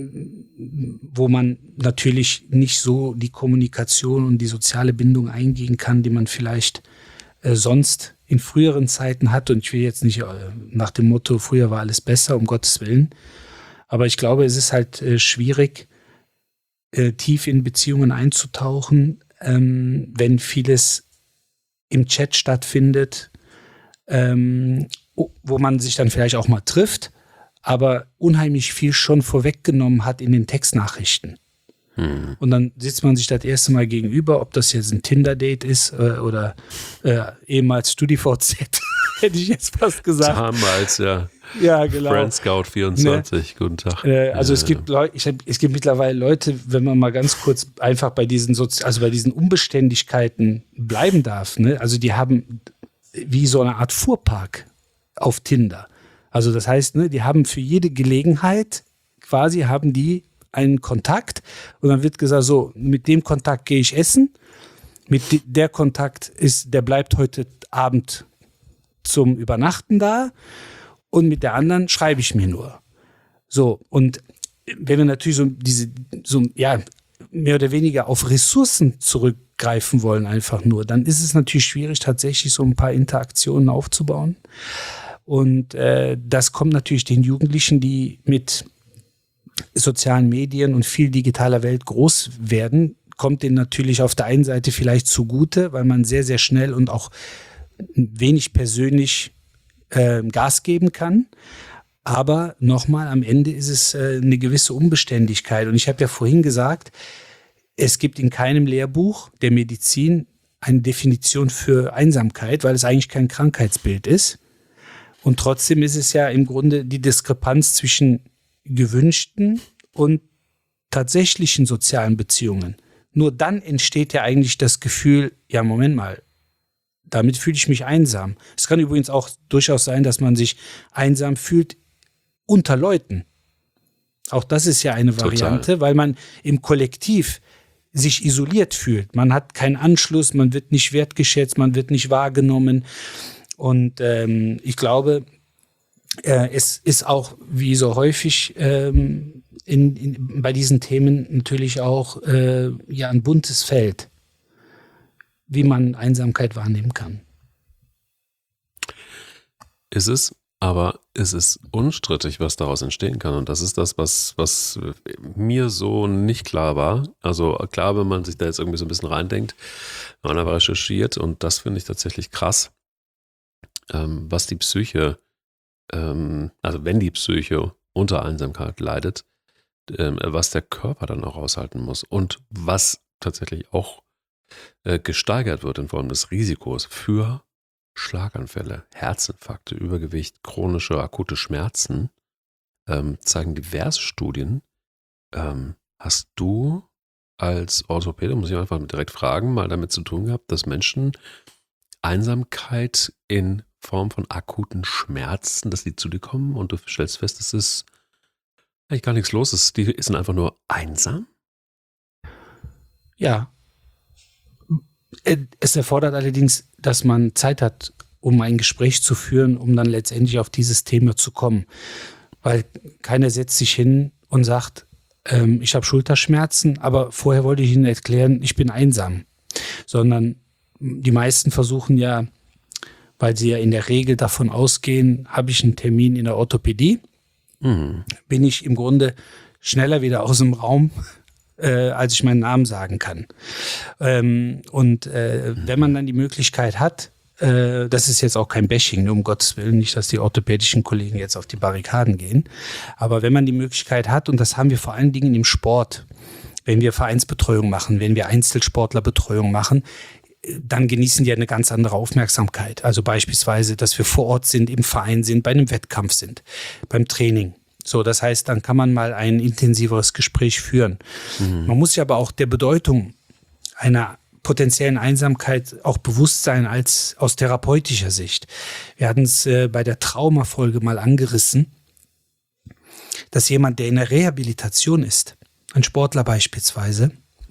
wo man natürlich nicht so die Kommunikation und die soziale Bindung eingehen kann, die man vielleicht äh, sonst in früheren Zeiten hat. Und ich will jetzt nicht äh, nach dem Motto, früher war alles besser, um Gottes Willen. Aber ich glaube, es ist halt äh, schwierig, äh, tief in Beziehungen einzutauchen, ähm, wenn vieles im Chat stattfindet, ähm, wo man sich dann vielleicht auch mal trifft, aber unheimlich viel schon vorweggenommen hat in den Textnachrichten. Hm. Und dann sitzt man sich das erste Mal gegenüber, ob das jetzt ein Tinder-Date ist äh, oder äh, ehemals StudiVZ, hätte ich jetzt fast gesagt. Damals, ja. Ja, genau. Friendscout vierundzwanzig, ne? Guten Tag. Äh, also ja, es gibt Leute, ich hab, es gibt mittlerweile Leute, wenn man mal ganz kurz einfach bei diesen Sozi- also bei diesen Unbeständigkeiten bleiben darf, ne? Also die haben wie so eine Art Fuhrpark auf Tinder. Also das heißt, ne, die haben für jede Gelegenheit quasi haben die einen Kontakt und dann wird gesagt, so, mit dem Kontakt gehe ich essen, mit de- der Kontakt ist, der bleibt heute Abend zum Übernachten da und mit der anderen schreibe ich mir nur. So, und wenn wir natürlich so diese, so, ja, mehr oder weniger auf Ressourcen zurückgreifen wollen, einfach nur, dann ist es natürlich schwierig, tatsächlich so ein paar Interaktionen aufzubauen. Und äh, das kommt natürlich den Jugendlichen, die mit sozialen Medien und viel digitaler Welt groß werden, kommt denen natürlich auf der einen Seite vielleicht zugute, weil man sehr, sehr schnell und auch wenig persönlich äh, Gas geben kann. Aber nochmal, am Ende ist es äh, eine gewisse Unbeständigkeit. Und ich habe ja vorhin gesagt, es gibt in keinem Lehrbuch der Medizin eine Definition für Einsamkeit, weil es eigentlich kein Krankheitsbild ist. Und trotzdem ist es ja im Grunde die Diskrepanz zwischen gewünschten und tatsächlichen sozialen Beziehungen. Nur dann entsteht ja eigentlich das Gefühl, ja, Moment mal, damit fühle ich mich einsam. Es kann übrigens auch durchaus sein, dass man sich einsam fühlt unter Leuten. Auch das ist ja eine Variante, Total. Weil man im Kollektiv sich isoliert fühlt. Man hat keinen Anschluss, man wird nicht wertgeschätzt, man wird nicht wahrgenommen. Und ähm, ich glaube, äh, es ist auch, wie so häufig ähm, in, in, bei diesen Themen natürlich auch äh, ja, ein buntes Feld, wie man Einsamkeit wahrnehmen kann. Ist es, aber es ist unstrittig, was daraus entstehen kann. Und das ist das, was, was mir so nicht klar war. Also klar, wenn man sich da jetzt irgendwie so ein bisschen reindenkt, wenn man aber recherchiert, und das finde ich tatsächlich krass, ähm, was die Psyche, ähm, also wenn die Psyche unter Einsamkeit leidet, ähm, was der Körper dann auch aushalten muss und was tatsächlich auch äh, gesteigert wird in Form des Risikos für Schlaganfälle, Herzinfarkte, Übergewicht, chronische, akute Schmerzen, ähm, zeigen diverse Studien. Ähm, hast du als Orthopäde, muss ich einfach direkt fragen, mal damit zu tun gehabt, dass Menschen Einsamkeit in Form von akuten Schmerzen, dass die zu dir kommen und du stellst fest, es ist eigentlich gar nichts los, ist, die sind einfach nur einsam? Ja. Es erfordert allerdings, dass man Zeit hat, um ein Gespräch zu führen, um dann letztendlich auf dieses Thema zu kommen. Weil keiner setzt sich hin und sagt, ähm, ich habe Schulterschmerzen, aber vorher wollte ich Ihnen erklären, ich bin einsam. Sondern die meisten versuchen ja weil sie ja in der Regel davon ausgehen, habe ich einen Termin in der Orthopädie, mhm. bin ich im Grunde schneller wieder aus dem Raum, äh, als ich meinen Namen sagen kann. Ähm, und äh, mhm. wenn man dann die Möglichkeit hat, äh, das ist jetzt auch kein Bashing, nur um Gottes Willen, nicht, dass die orthopädischen Kollegen jetzt auf die Barrikaden gehen, aber wenn man die Möglichkeit hat, und das haben wir vor allen Dingen im Sport, wenn wir Vereinsbetreuung machen, wenn wir Einzelsportlerbetreuung machen, dann genießen die eine ganz andere Aufmerksamkeit. Also beispielsweise, dass wir vor Ort sind, im Verein sind, bei einem Wettkampf sind, beim Training. So, das heißt, dann kann man mal ein intensiveres Gespräch führen. Mhm. Man muss sich aber auch der Bedeutung einer potenziellen Einsamkeit auch bewusst sein als aus therapeutischer Sicht. Wir hatten es äh, bei der Traumafolge mal angerissen, dass jemand, der in der Rehabilitation ist, ein Sportler beispielsweise,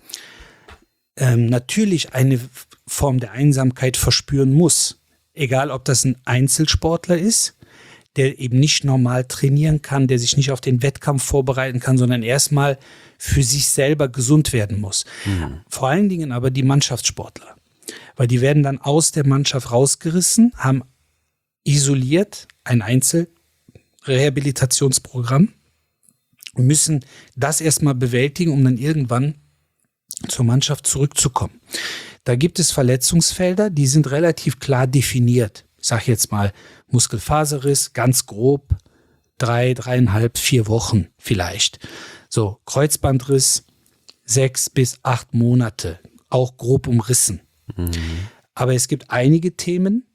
ähm, natürlich eine Form der Einsamkeit verspüren muss. Egal, ob das ein Einzelsportler ist, der eben nicht normal trainieren kann, der sich nicht auf den Wettkampf vorbereiten kann, sondern erstmal für sich selber gesund werden muss. Mhm. Vor allen Dingen aber die Mannschaftssportler. Weil die werden dann aus der Mannschaft rausgerissen, haben isoliert ein Einzelrehabilitationsprogramm, müssen das erstmal bewältigen, um dann irgendwann zur Mannschaft zurückzukommen. Da gibt es Verletzungsfelder, die sind relativ klar definiert. Ich sage jetzt mal Muskelfaserriss, ganz grob, drei, dreieinhalb, vier Wochen vielleicht. So, Kreuzbandriss, sechs bis acht Monate, auch grob umrissen. Mhm. Aber es gibt einige Themen,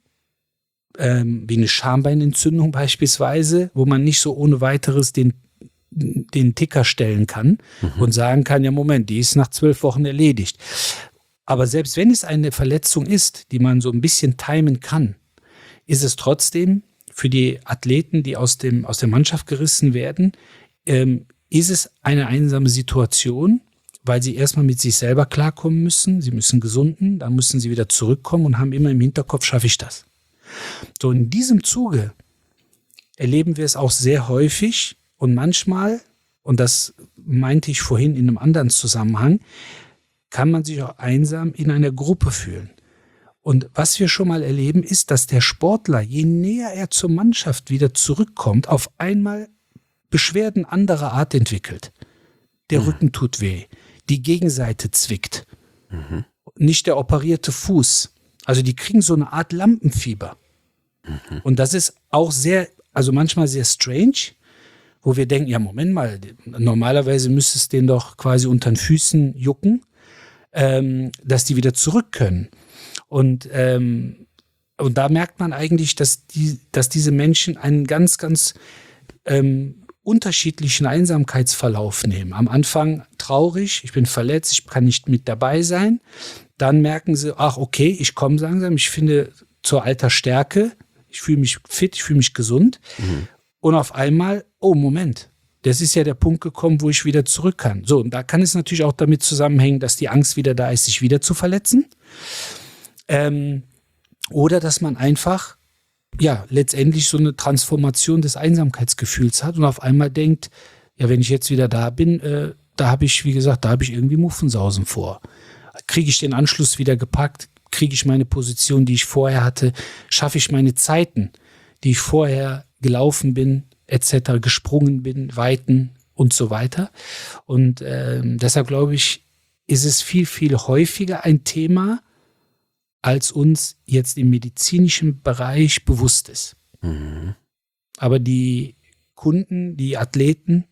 ähm, wie eine Schambeinentzündung beispielsweise, wo man nicht so ohne weiteres den den Ticker stellen kann mhm. und sagen kann, ja Moment, die ist nach zwölf Wochen erledigt. Aber selbst wenn es eine Verletzung ist, die man so ein bisschen timen kann, ist es trotzdem für die Athleten, die aus dem aus der Mannschaft gerissen werden, ähm, ist es eine einsame Situation, weil sie erstmal mit sich selber klarkommen müssen. Sie müssen gesunden, dann müssen sie wieder zurückkommen und haben immer im Hinterkopf, schaffe ich das. So, in diesem Zuge erleben wir es auch sehr häufig. Und manchmal, und das meinte ich vorhin in einem anderen Zusammenhang, kann man sich auch einsam in einer Gruppe fühlen. Und was wir schon mal erleben, ist, dass der Sportler, je näher er zur Mannschaft wieder zurückkommt, auf einmal Beschwerden anderer Art entwickelt. Der mhm. Rücken tut weh, die Gegenseite zwickt, mhm. nicht der operierte Fuß. Also die kriegen so eine Art Lampenfieber. Mhm. Und das ist auch sehr, also manchmal sehr strange, wo wir denken, ja Moment mal, normalerweise müsste es denen doch quasi unter den Füßen jucken, ähm, dass die wieder zurück können. Und, ähm, und da merkt man eigentlich, dass, die, dass diese Menschen einen ganz, ganz ähm, unterschiedlichen Einsamkeitsverlauf nehmen. Am Anfang traurig, ich bin verletzt, ich kann nicht mit dabei sein. Dann merken sie, ach okay, ich komme langsam, ich finde zur alter Stärke, ich fühle mich fit, ich fühle mich gesund. Mhm. Und auf einmal, oh Moment, das ist ja der Punkt gekommen, wo ich wieder zurück kann. So, und da kann es natürlich auch damit zusammenhängen, dass die Angst wieder da ist, sich wieder zu verletzen. Ähm, oder dass man einfach, ja, letztendlich so eine Transformation des Einsamkeitsgefühls hat und auf einmal denkt, ja, wenn ich jetzt wieder da bin, äh, da habe ich, wie gesagt, da habe ich irgendwie Muffensausen vor. Kriege ich den Anschluss wieder gepackt? Kriege ich meine Position, die ich vorher hatte? Schaffe ich meine Zeiten, die ich vorher gelaufen bin, et cetera, gesprungen bin, Weiten und so weiter. Und ähm, deshalb glaube ich, ist es viel, viel häufiger ein Thema, als uns jetzt im medizinischen Bereich bewusst ist. Mhm. Aber die Kunden, die Athleten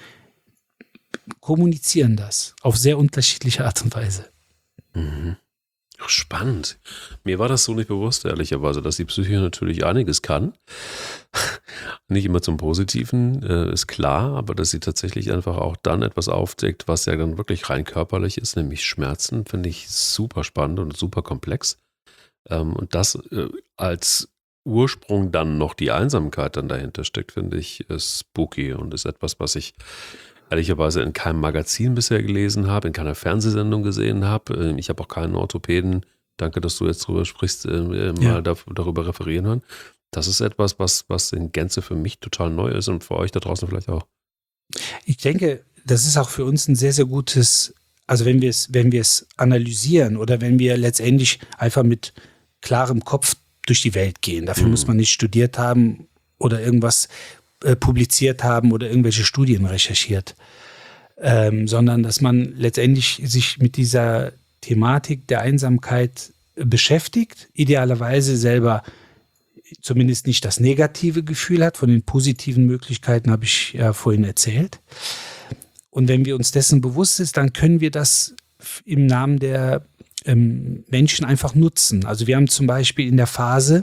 kommunizieren das auf sehr unterschiedliche Art und Weise. Mhm. Spannend. Mir war das so nicht bewusst, ehrlicherweise, dass die Psyche natürlich einiges kann. Nicht immer zum Positiven, äh, ist klar, aber dass sie tatsächlich einfach auch dann etwas aufdeckt, was ja dann wirklich rein körperlich ist, nämlich Schmerzen, finde ich super spannend und super komplex. Ähm, und das äh, als Ursprung dann noch die Einsamkeit dann dahinter steckt, finde ich, ist spooky und ist etwas, was ich ehrlicherweise in keinem Magazin bisher gelesen habe, in keiner Fernsehsendung gesehen habe. Ich habe auch keinen Orthopäden, danke, dass du jetzt drüber sprichst, mal ja. da, darüber referieren hören. Das ist etwas, was, was in Gänze für mich total neu ist und für euch da draußen vielleicht auch. Ich denke, das ist auch für uns ein sehr, sehr gutes, also wenn wir es, wenn wir es analysieren oder wenn wir letztendlich einfach mit klarem Kopf durch die Welt gehen. Dafür mhm. muss man nicht studiert haben oder irgendwas äh, publiziert haben oder irgendwelche Studien recherchiert, ähm, sondern dass man letztendlich sich mit dieser Thematik der Einsamkeit beschäftigt, idealerweise selber zumindest nicht das negative Gefühl hat. Von den positiven Möglichkeiten habe ich ja vorhin erzählt. Und wenn wir uns dessen bewusst sind, dann können wir das im Namen der ähm, Menschen einfach nutzen. Also wir haben zum Beispiel in der Phase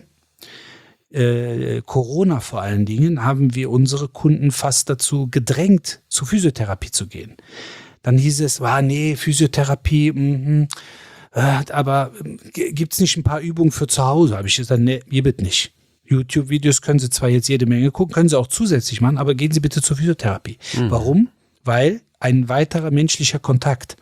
äh, Corona vor allen Dingen, haben wir unsere Kunden fast dazu gedrängt, zur Physiotherapie zu gehen. Dann hieß es, ah, nee, Physiotherapie, mh, äh, aber äh, gibt es nicht ein paar Übungen für zu Hause? Habe ich gesagt, nee, ihr bitte nicht. YouTube-Videos können Sie zwar jetzt jede Menge gucken, können Sie auch zusätzlich machen, aber gehen Sie bitte zur Physiotherapie. Mhm. Warum? Weil ein weiterer menschlicher Kontakt,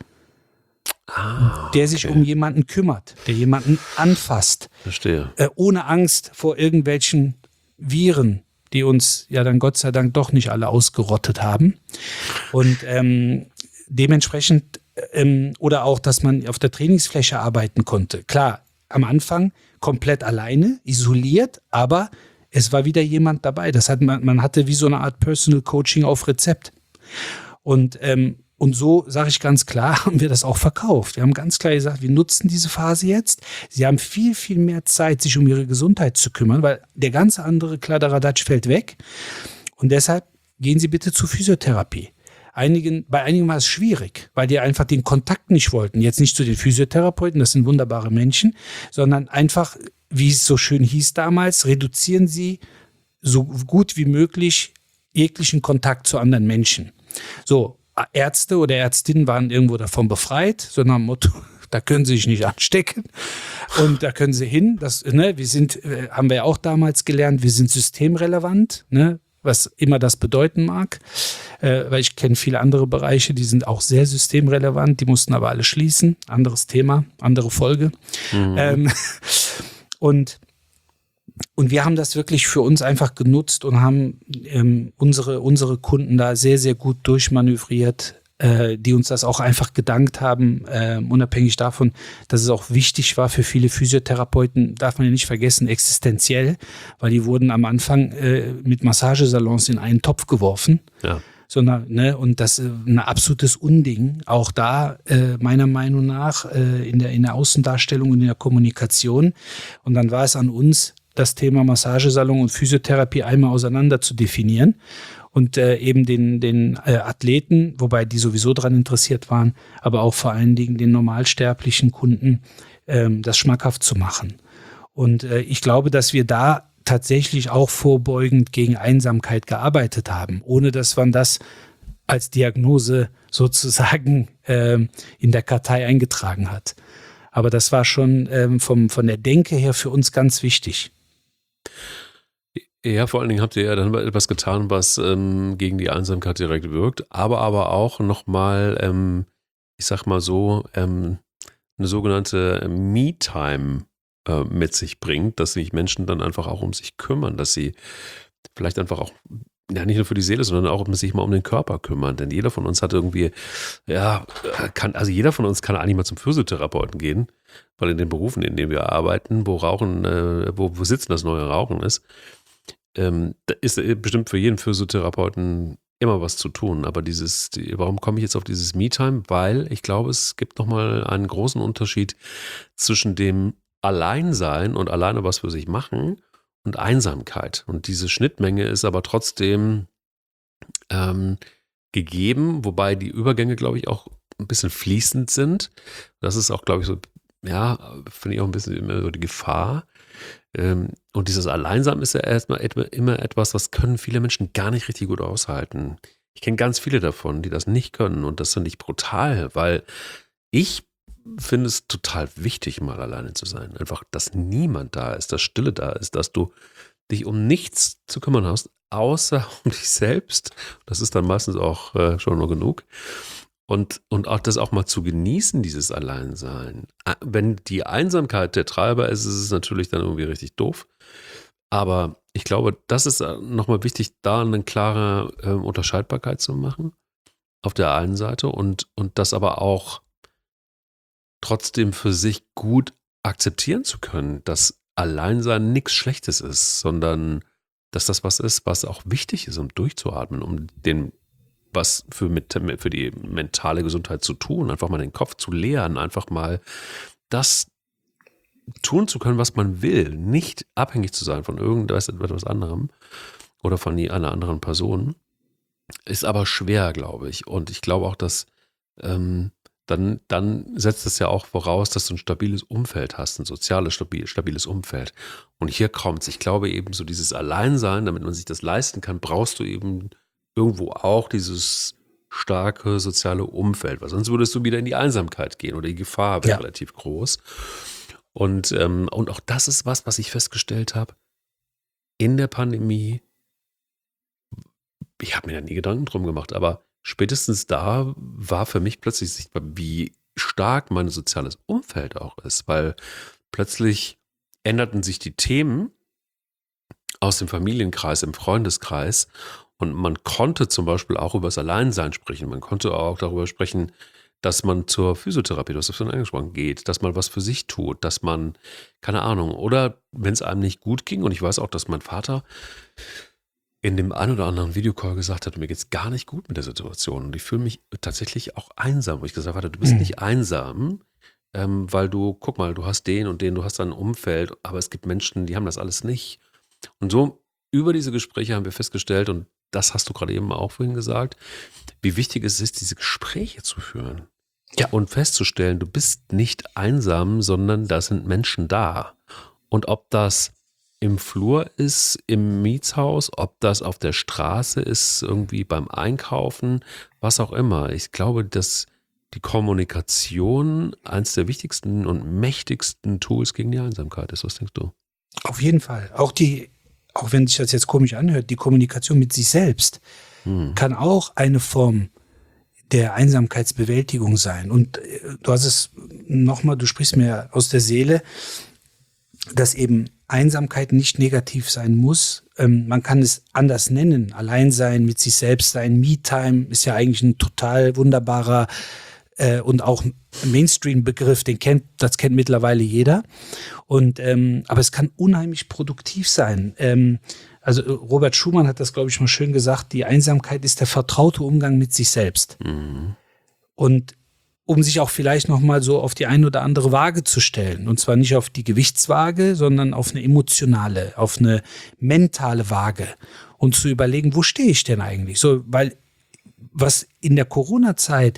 ah, der sich okay. um jemanden kümmert, der jemanden anfasst. Verstehe. Äh, ohne Angst vor irgendwelchen Viren, die uns ja dann Gott sei Dank doch nicht alle ausgerottet haben. Und ähm, dementsprechend, ähm, oder auch, dass man auf der Trainingsfläche arbeiten konnte. Klar, am Anfang komplett alleine, isoliert, aber es war wieder jemand dabei. Das hat man, man hatte wie so eine Art Personal Coaching auf Rezept. Und, ähm, und so, sage ich ganz klar, haben wir das auch verkauft. Wir haben ganz klar gesagt, wir nutzen diese Phase jetzt. Sie haben viel, viel mehr Zeit, sich um ihre Gesundheit zu kümmern, weil der ganze andere Kladderadatsch fällt weg. Und deshalb gehen Sie bitte zur Physiotherapie. Einigen, bei einigen war es schwierig, weil die einfach den Kontakt nicht wollten. Jetzt nicht zu den Physiotherapeuten, das sind wunderbare Menschen, sondern einfach, wie es so schön hieß damals, reduzieren Sie so gut wie möglich jeglichen Kontakt zu anderen Menschen. So, Ärzte oder Ärztinnen waren irgendwo davon befreit, so nach dem Motto, da können Sie sich nicht anstecken und da können Sie hin. Das, ne, wir sind, haben wir ja auch damals gelernt, wir sind systemrelevant, ne? Was immer das bedeuten mag, äh, weil ich kenne viele andere Bereiche, die sind auch sehr systemrelevant, die mussten aber alle schließen, anderes Thema, andere Folge. Mhm. Ähm, und, und wir haben das wirklich für uns einfach genutzt und haben ähm, unsere, unsere Kunden da sehr, sehr gut durchmanövriert, äh, die uns das auch einfach gedankt haben, äh, unabhängig davon, dass es auch wichtig war für viele Physiotherapeuten, darf man ja nicht vergessen, existenziell, weil die wurden am Anfang äh, mit Massagesalons in einen Topf geworfen. Ja. Sondern, ne, und das ist ein absolutes Unding, auch da äh, meiner Meinung nach äh, in der, in der Außendarstellung und in der Kommunikation. Und dann war es an uns, das Thema Massagesalon und Physiotherapie einmal auseinander zu definieren. Und äh, eben den, den äh, Athleten, wobei die sowieso daran interessiert waren, aber auch vor allen Dingen den normalsterblichen Kunden ähm, das schmackhaft zu machen. Und äh, ich glaube, dass wir da tatsächlich auch vorbeugend gegen Einsamkeit gearbeitet haben, ohne dass man das als Diagnose sozusagen ähm, in der Kartei eingetragen hat. Aber das war schon ähm, vom, von der Denke her für uns ganz wichtig. Ja, vor allen Dingen habt ihr ja dann etwas getan, was ähm, gegen die Einsamkeit direkt wirkt, aber aber auch nochmal, ähm, ich sag mal so, ähm, eine sogenannte Me-Time äh, mit sich bringt, dass sich Menschen dann einfach auch um sich kümmern, dass sie vielleicht einfach auch, ja, nicht nur für die Seele, sondern auch um sich mal um den Körper kümmern, denn jeder von uns hat irgendwie, ja, kann, also jeder von uns kann eigentlich mal zum Physiotherapeuten gehen, weil in den Berufen, in denen wir arbeiten, wo Rauchen, äh, wo, wo Sitzen das neue Rauchen ist, Ähm, da ist bestimmt für jeden Physiotherapeuten immer was zu tun. Aber dieses, die, warum komme ich jetzt auf dieses Me-Time? Weil ich glaube, es gibt nochmal einen großen Unterschied zwischen dem Alleinsein und alleine was für sich machen und Einsamkeit. Und diese Schnittmenge ist aber trotzdem ähm, gegeben, wobei die Übergänge, glaube ich, auch ein bisschen fließend sind. Das ist auch, glaube ich, so, ja, finde ich auch ein bisschen immer so die Gefahr. Und dieses Alleinsein ist ja erstmal immer etwas, was können viele Menschen gar nicht richtig gut aushalten. Ich kenne ganz viele davon, die das nicht können und das finde ich brutal, weil ich finde es total wichtig, mal alleine zu sein. Einfach, dass niemand da ist, dass Stille da ist, dass du dich um nichts zu kümmern hast, außer um dich selbst. Das ist dann meistens auch äh, schon nur genug. Und, und auch das auch mal zu genießen, dieses Alleinsein. Wenn die Einsamkeit der Treiber ist, ist es natürlich dann irgendwie richtig doof. Aber ich glaube, das ist nochmal wichtig, da eine klare äh, Unterscheidbarkeit zu machen auf der einen Seite und, und das aber auch trotzdem für sich gut akzeptieren zu können, dass Alleinsein nichts Schlechtes ist, sondern dass das was ist, was auch wichtig ist, um durchzuatmen, um den was für, mit, für die mentale Gesundheit zu tun, einfach mal den Kopf zu leeren, einfach mal das tun zu können, was man will, nicht abhängig zu sein von irgendwas etwas anderem oder von einer anderen Person, ist aber schwer, glaube ich. Und ich glaube auch, dass ähm, dann, dann setzt es ja auch voraus, dass du ein stabiles Umfeld hast, ein soziales, stabil, stabiles Umfeld. Und hier kommt es. Ich glaube eben, so dieses Alleinsein, damit man sich das leisten kann, brauchst du eben irgendwo auch dieses starke soziale Umfeld, weil sonst würdest du wieder in die Einsamkeit gehen oder die Gefahr wäre ja relativ groß. Und, ähm, und auch das ist was, was ich festgestellt habe in der Pandemie. Ich habe mir da nie Gedanken drum gemacht, aber spätestens da war für mich plötzlich sichtbar, wie stark mein soziales Umfeld auch ist, weil plötzlich änderten sich die Themen aus dem Familienkreis, im Freundeskreis und man konnte zum Beispiel auch über das Alleinsein sprechen. Man konnte auch darüber sprechen, dass man zur Physiotherapie, du hast das schon angesprochen, geht, dass man was für sich tut, dass man, keine Ahnung, oder wenn es einem nicht gut ging, und ich weiß auch, dass mein Vater in dem ein oder anderen Videocall gesagt hat, mir geht's gar nicht gut mit der Situation und ich fühle mich tatsächlich auch einsam, wo ich gesagt habe, du bist mhm. nicht einsam, ähm, weil du, guck mal, du hast den und den, du hast ein Umfeld, aber es gibt Menschen, die haben das alles nicht. Und so über diese Gespräche haben wir festgestellt, und das hast du gerade eben auch vorhin gesagt, wie wichtig es ist, diese Gespräche zu führen. Ja. Und festzustellen, du bist nicht einsam, sondern da sind Menschen da. Und ob das im Flur ist, im Mietshaus, ob das auf der Straße ist, irgendwie beim Einkaufen, was auch immer. Ich glaube, dass die Kommunikation eines der wichtigsten und mächtigsten Tools gegen die Einsamkeit ist. Was denkst du? Auf jeden Fall. Auch die, auch wenn sich das jetzt komisch anhört, die Kommunikation mit sich selbst hm. kann auch eine Form der Einsamkeitsbewältigung sein. Und du hast es nochmal, du sprichst mir aus der Seele, dass eben Einsamkeit nicht negativ sein muss. Ähm, man kann es anders nennen. Alleinsein, mit sich selbst sein, Me-Time ist ja eigentlich ein total wunderbarer äh, und auch Mainstream-Begriff, den kennt, das kennt mittlerweile jeder. Und ähm, aber es kann unheimlich produktiv sein. Ähm, also Robert Schumann hat das, glaube ich, mal schön gesagt, die Einsamkeit ist der vertraute Umgang mit sich selbst. Mhm. Und um sich auch vielleicht noch mal so auf die eine oder andere Waage zu stellen. Und zwar nicht auf die Gewichtswaage, sondern auf eine emotionale, auf eine mentale Waage. Und zu überlegen, wo stehe ich denn eigentlich? So, weil was in der Corona-Zeit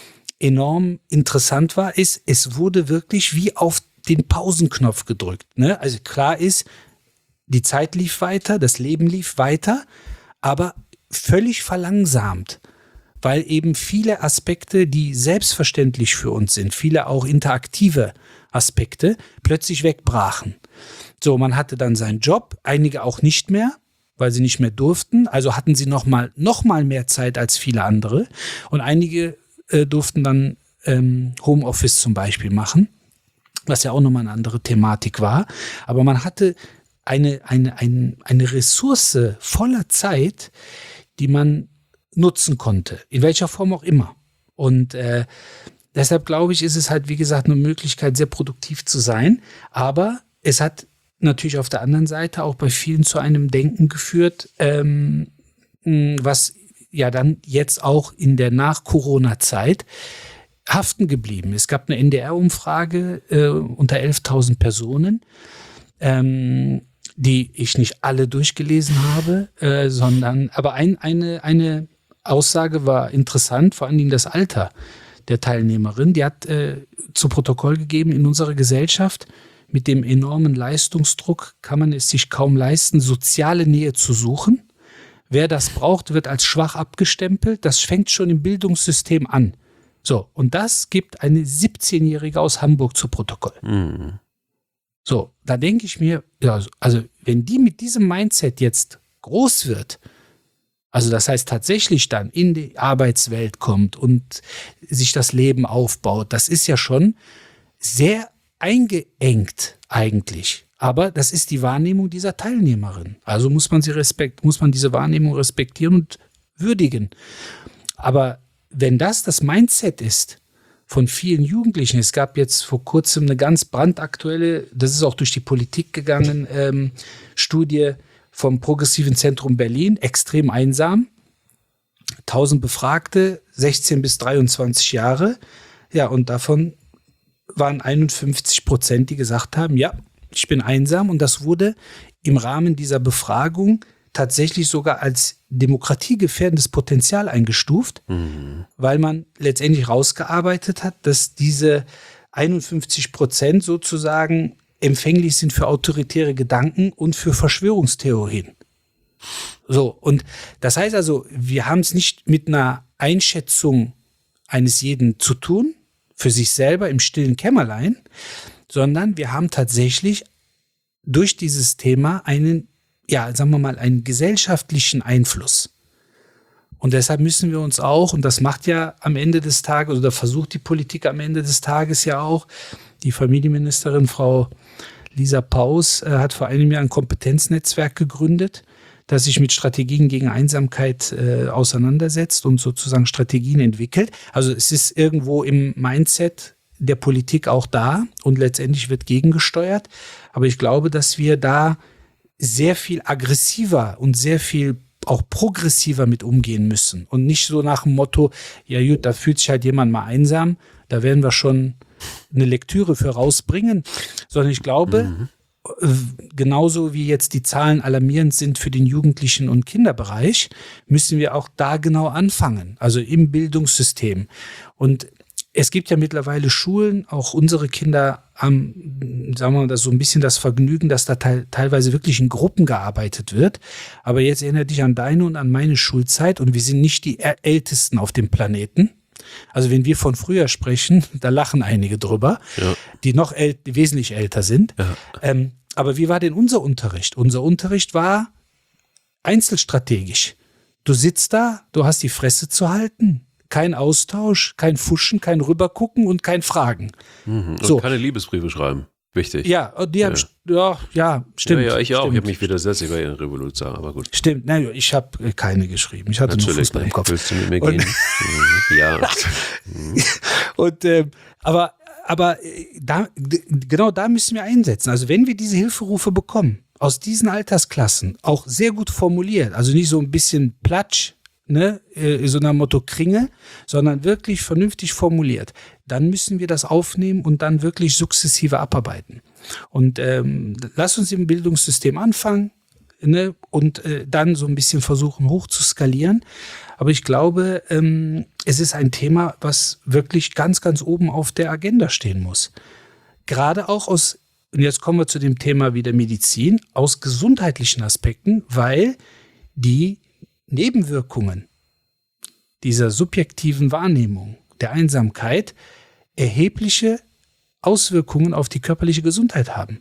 enorm interessant war, ist, es wurde wirklich wie auf den Pausenknopf gedrückt. Ne? Also klar ist, die Zeit lief weiter, das Leben lief weiter, aber völlig verlangsamt. Weil eben viele Aspekte, die selbstverständlich für uns sind, viele auch interaktive Aspekte, plötzlich wegbrachen. So, man hatte dann seinen Job, einige auch nicht mehr, weil sie nicht mehr durften. Also hatten sie noch mal, noch mal mehr Zeit als viele andere. Und einige äh, durften dann ähm, Homeoffice zum Beispiel machen, was ja auch nochmal eine andere Thematik war. Aber man hatte eine, eine, eine, eine Ressource voller Zeit, die man nutzen konnte, in welcher Form auch immer. Und äh, deshalb glaube ich, ist es halt, wie gesagt, eine Möglichkeit, sehr produktiv zu sein. Aber es hat natürlich auf der anderen Seite auch bei vielen zu einem Denken geführt, ähm, was ja dann jetzt auch in der Nach-Corona-Zeit haften geblieben ist. Es gab eine N D R-Umfrage äh, unter elftausend Personen, ähm, die ich nicht alle durchgelesen habe, äh, sondern aber ein, eine, eine Aussage war interessant, vor allen Dingen das Alter der Teilnehmerin. Die hat äh, zu Protokoll gegeben, in unserer Gesellschaft mit dem enormen Leistungsdruck kann man es sich kaum leisten, soziale Nähe zu suchen. Wer das braucht, wird als schwach abgestempelt. Das fängt schon im Bildungssystem an. So, und das gibt eine siebzehnjährige aus Hamburg zu Protokoll. Mhm. So, da denke ich mir, ja, also wenn die mit diesem Mindset jetzt groß wird, also das heißt tatsächlich dann in die Arbeitswelt kommt und sich das Leben aufbaut, das ist ja schon sehr eingeengt eigentlich. Aber das ist die Wahrnehmung dieser Teilnehmerin. Also muss man sie respekt, muss man diese Wahrnehmung respektieren und würdigen. Aber wenn das das Mindset ist von vielen Jugendlichen. Es gab jetzt vor kurzem eine ganz brandaktuelle, das ist auch durch die Politik gegangen, ähm, Studie vom Progressiven Zentrum Berlin, extrem einsam. tausend Befragte, sechzehn bis dreiundzwanzig Jahre. Ja, und davon waren einundfünfzig Prozent, die gesagt haben, ja, ich bin einsam. Und das wurde im Rahmen dieser Befragung tatsächlich sogar als demokratiegefährdendes Potenzial eingestuft, mhm. weil man letztendlich rausgearbeitet hat, dass diese einundfünfzig Prozent sozusagen empfänglich sind für autoritäre Gedanken und für Verschwörungstheorien. So, und das heißt also, wir haben es nicht mit einer Einschätzung eines jeden zu tun, für sich selber im stillen Kämmerlein, sondern wir haben tatsächlich durch dieses Thema einen, ja, sagen wir mal, einen gesellschaftlichen Einfluss. Und deshalb müssen wir uns auch, und das macht ja am Ende des Tages, oder versucht die Politik am Ende des Tages ja auch, die Familienministerin Frau Lisa Paus äh, hat vor einem Jahr ein Kompetenznetzwerk gegründet, das sich mit Strategien gegen Einsamkeit äh, auseinandersetzt und sozusagen Strategien entwickelt. Also es ist irgendwo im Mindset der Politik auch da und letztendlich wird gegengesteuert. Aber ich glaube, dass wir da sehr viel aggressiver und sehr viel auch progressiver mit umgehen müssen und nicht so nach dem Motto, ja gut, da fühlt sich halt jemand mal einsam, da werden wir schon eine Lektüre für rausbringen, sondern ich glaube, mhm. genauso wie jetzt die Zahlen alarmierend sind für den Jugendlichen- und Kinderbereich, müssen wir auch da genau anfangen, also im Bildungssystem. Und es gibt ja mittlerweile Schulen, auch unsere Kinder haben, sagen wir mal, das so ein bisschen das Vergnügen, dass da te- teilweise wirklich in Gruppen gearbeitet wird. Aber jetzt erinnere dich an deine und an meine Schulzeit und wir sind nicht die Ältesten auf dem Planeten. Also wenn wir von früher sprechen, da lachen einige drüber, ja. die noch äl- wesentlich älter sind. Ja. Ähm, aber wie war denn unser Unterricht? Unser Unterricht war einzelstrategisch. Du sitzt da, du hast die Fresse zu halten. Kein Austausch, kein Fuschen, kein Rübergucken und kein Fragen. Mhm. Und so. Keine Liebesbriefe schreiben. Wichtig. Ja, die ja. Hab, ja, ja, stimmt. Ja, ja ich auch. Stimmt. Ich habe mich widersetzt, ich war ja in Revolution, aber gut. Stimmt, naja, ich habe keine geschrieben. Ich hatte Natürlich, nur Fußball im Kopf. Willst du mit mir gehen? Und, ja. und, ähm, aber, aber da, genau da müssen wir einsetzen. Also wenn wir diese Hilferufe bekommen, aus diesen Altersklassen, auch sehr gut formuliert, also nicht so ein bisschen Platsch, ne, so nach Motto Kringe, sondern wirklich vernünftig formuliert, dann müssen wir das aufnehmen und dann wirklich sukzessive abarbeiten. Und ähm, lass uns im Bildungssystem anfangen, ne, und äh, dann so ein bisschen versuchen hoch zu skalieren. Aber ich glaube, ähm, es ist ein Thema, was wirklich ganz, ganz oben auf der Agenda stehen muss. Gerade auch aus, und jetzt kommen wir zu dem Thema wieder Medizin, aus gesundheitlichen Aspekten, weil die Nebenwirkungen dieser subjektiven Wahrnehmung der Einsamkeit erhebliche Auswirkungen auf die körperliche Gesundheit haben.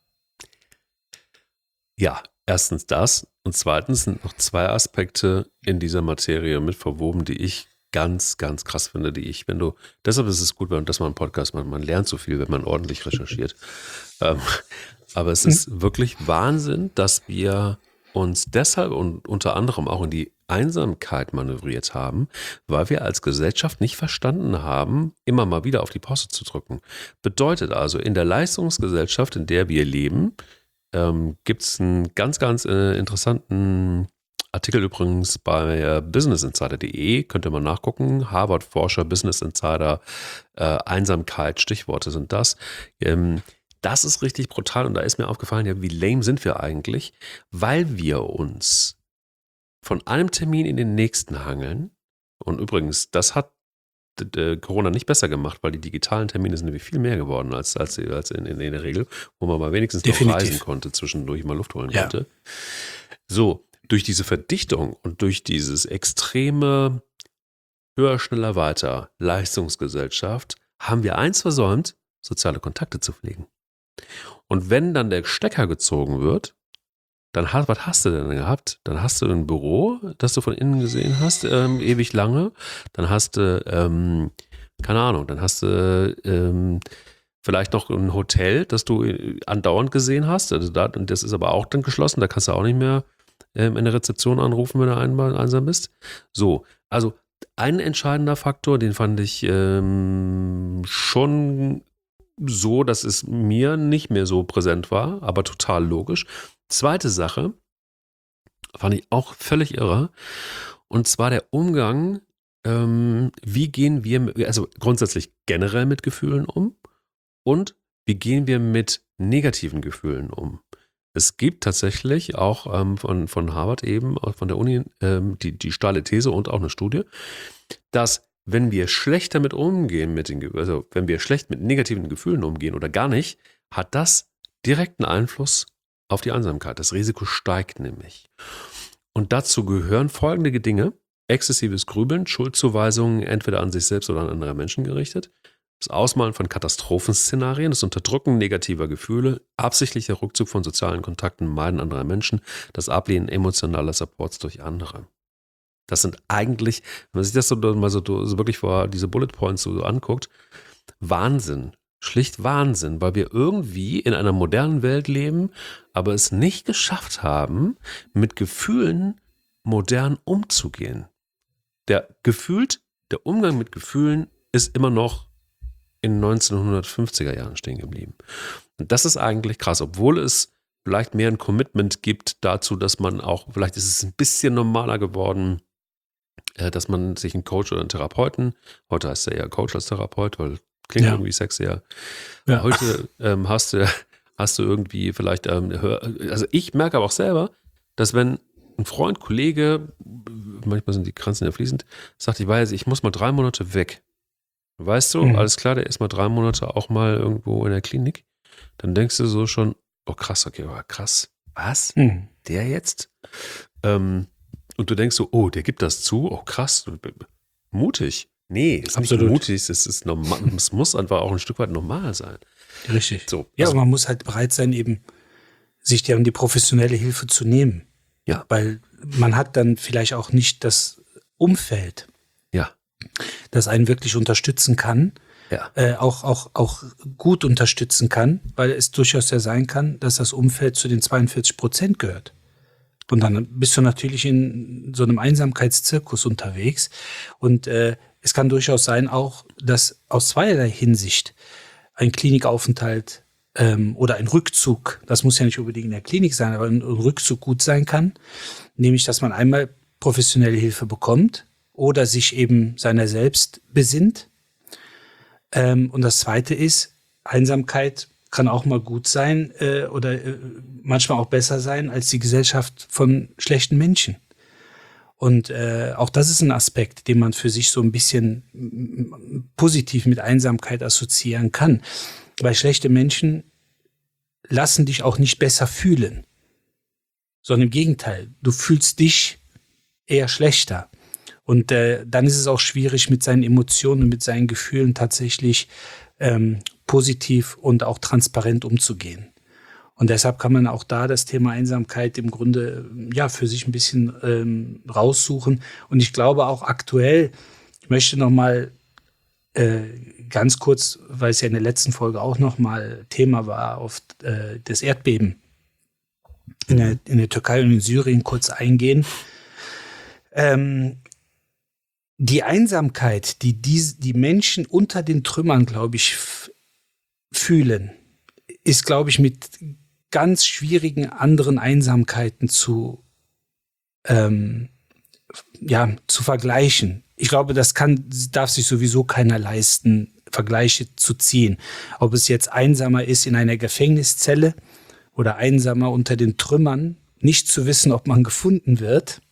Ja, erstens das und zweitens sind noch zwei Aspekte in dieser Materie mit verwoben, die ich ganz, ganz krass finde, die ich, wenn du, deshalb ist es gut, dass man einen Podcast macht, man lernt so viel, wenn man ordentlich recherchiert. Ähm, aber es ist hm. wirklich Wahnsinn, dass wir uns deshalb und unter anderem auch in die Einsamkeit manövriert haben, weil wir als Gesellschaft nicht verstanden haben, immer mal wieder auf die Pause zu drücken. Bedeutet also, in der Leistungsgesellschaft, in der wir leben, ähm, gibt es einen ganz, ganz äh, interessanten Artikel übrigens bei äh, business insider punkt de, könnt ihr mal nachgucken. Harvard-Forscher, Business Insider, äh, Einsamkeit, Stichworte sind das. Ähm, Das ist richtig brutal und da ist mir aufgefallen, ja, wie lame sind wir eigentlich, weil wir uns von einem Termin in den nächsten hangeln. Und übrigens, das hat äh, Corona nicht besser gemacht, weil die digitalen Termine sind nämlich viel mehr geworden als, als, als in, in, in der Regel, wo man mal wenigstens noch Definitiv. reisen konnte, zwischendurch mal Luft holen ja. konnte. So, durch diese Verdichtung und durch dieses extreme höher, schneller, weiter Leistungsgesellschaft haben wir eins versäumt, soziale Kontakte zu pflegen. Und wenn dann der Stecker gezogen wird, dann hast, was hast du denn gehabt? Dann hast du ein Büro, das du von innen gesehen hast, ähm, ewig lange. Dann hast du, ähm, keine Ahnung, dann hast du ähm, vielleicht noch ein Hotel, das du andauernd gesehen hast. Also da, das ist aber auch dann geschlossen, da kannst du auch nicht mehr ähm, in der Rezeption anrufen, wenn du einmal einsam bist. So, also ein entscheidender Faktor, den fand ich ähm, schon so, dass es mir nicht mehr so präsent war, aber total logisch. Zweite Sache, fand ich auch völlig irre, und zwar der Umgang, ähm, wie gehen wir, mit, also grundsätzlich generell mit Gefühlen um und wie gehen wir mit negativen Gefühlen um. Es gibt tatsächlich auch ähm, von, von Harvard eben, auch von der Uni, ähm, die, die steile These und auch eine Studie, dass wenn wir schlecht damit umgehen, mit den, Ge- also wenn wir schlecht mit negativen Gefühlen umgehen oder gar nicht, hat das direkten Einfluss auf die Einsamkeit. Das Risiko steigt nämlich. Und dazu gehören folgende Dinge: exzessives Grübeln, Schuldzuweisungen entweder an sich selbst oder an andere Menschen gerichtet, das Ausmalen von Katastrophenszenarien, das Unterdrücken negativer Gefühle, absichtlicher Rückzug von sozialen Kontakten, Meiden anderer Menschen, das Ablehnen emotionaler Supports durch andere. Das sind eigentlich, wenn man sich das so mal so, so wirklich vor diese Bullet Points so anguckt, Wahnsinn. Schlicht Wahnsinn, weil wir irgendwie in einer modernen Welt leben, aber es nicht geschafft haben, mit Gefühlen modern umzugehen. Der gefühlt, der Umgang mit Gefühlen ist immer noch in neunzehnhundertfünfziger Jahren stehen geblieben. Und das ist eigentlich krass, obwohl es vielleicht mehr ein Commitment gibt dazu, dass man auch, vielleicht ist es ein bisschen normaler geworden, äh, dass man sich einen Coach oder einen Therapeuten, heute heißt er eher Coach als Therapeut, weil klingt Ja. irgendwie sexier. Ja. Heute ähm, hast du, hast du irgendwie vielleicht, ähm, hör- also ich merke aber auch selber, dass wenn ein Freund, Kollege, manchmal sind die Grenzen ja fließend, sagt, ich weiß, ich muss mal drei Monate weg. Weißt du, Mhm. alles klar, der ist mal drei Monate auch mal irgendwo in der Klinik. Dann denkst du so schon, oh krass, okay, aber krass. Was? Mhm. Der jetzt? Ähm, und du denkst so, oh, der gibt das zu, oh krass, mutig. Nee, ist Absolut. nicht mutig, es ist normal, es muss einfach auch ein Stück weit normal sein. Richtig. So, Ja, also- und man muss halt bereit sein, eben sich die, die professionelle Hilfe zu nehmen. Ja. Weil man hat dann vielleicht auch nicht das Umfeld, Ja, das einen wirklich unterstützen kann, ja, äh, auch, auch, auch gut unterstützen kann, weil es durchaus ja sein kann, dass das Umfeld zu den zweiundvierzig Prozent gehört. Und dann bist du natürlich in so einem Einsamkeitszirkus unterwegs. Und äh, es kann durchaus sein auch, dass aus zweierlei Hinsicht ein Klinikaufenthalt ähm, oder ein Rückzug, das muss ja nicht unbedingt in der Klinik sein, aber ein Rückzug gut sein kann. Nämlich, dass man einmal professionelle Hilfe bekommt oder sich eben seiner selbst besinnt. Ähm, und das Zweite ist, Einsamkeit kann auch mal gut sein äh, oder äh, manchmal auch besser sein als die Gesellschaft von schlechten Menschen. Und äh, auch das ist ein Aspekt, den man für sich so ein bisschen m- positiv mit Einsamkeit assoziieren kann. Weil schlechte Menschen lassen dich auch nicht besser fühlen, sondern im Gegenteil, du fühlst dich eher schlechter. Und äh, dann ist es auch schwierig, mit seinen Emotionen und mit seinen Gefühlen tatsächlich ähm, positiv und auch transparent umzugehen. Und deshalb kann man auch da das Thema Einsamkeit im Grunde ja für sich ein bisschen ähm, raussuchen. Und ich glaube auch aktuell, ich möchte noch mal äh, ganz kurz, weil es ja in der letzten Folge auch noch mal Thema war, auf äh, das Erdbeben in der, in der Türkei und in Syrien kurz eingehen. Ähm, die Einsamkeit, die die, die Menschen unter den Trümmern, glaube ich, f- fühlen, ist, glaube ich, mit ganz schwierigen anderen Einsamkeiten zu, ähm, ja, zu vergleichen. Ich glaube, das kann, darf sich sowieso keiner leisten, Vergleiche zu ziehen. Ob es jetzt einsamer ist in einer Gefängniszelle oder einsamer unter den Trümmern, nicht zu wissen, ob man gefunden wird.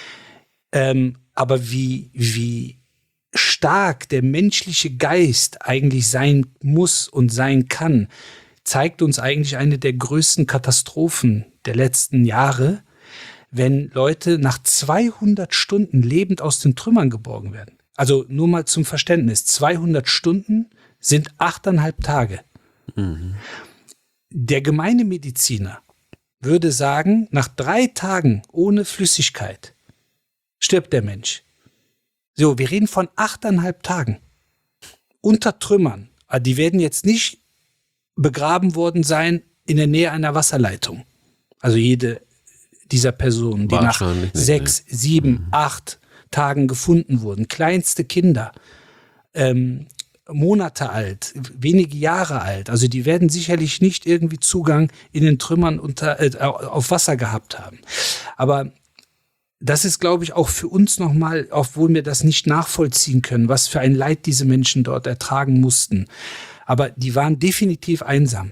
Ähm, aber wie, wie stark der menschliche Geist eigentlich sein muss und sein kann, zeigt uns eigentlich eine der größten Katastrophen der letzten Jahre, wenn Leute nach zweihundert Stunden lebend aus den Trümmern geborgen werden. Also nur mal zum Verständnis, zweihundert Stunden sind achteinhalb Tage. Mhm. Der gemeine Mediziner würde sagen, nach drei Tagen ohne Flüssigkeit stirbt der Mensch. So, wir reden von achteinhalb Tagen unter Trümmern. Aber die werden jetzt nicht begraben worden sein in der Nähe einer Wasserleitung. Also jede dieser Personen, die nach Wahrscheinlich nicht, sechs, sieben, acht Tagen gefunden wurden. Kleinste Kinder, ähm, Monate alt, wenige Jahre alt. Also die werden sicherlich nicht irgendwie Zugang in den Trümmern unter, äh, auf Wasser gehabt haben. Aber das ist, glaube ich, auch für uns nochmal, obwohl wir das nicht nachvollziehen können, was für ein Leid diese Menschen dort ertragen mussten. Aber die waren definitiv einsam.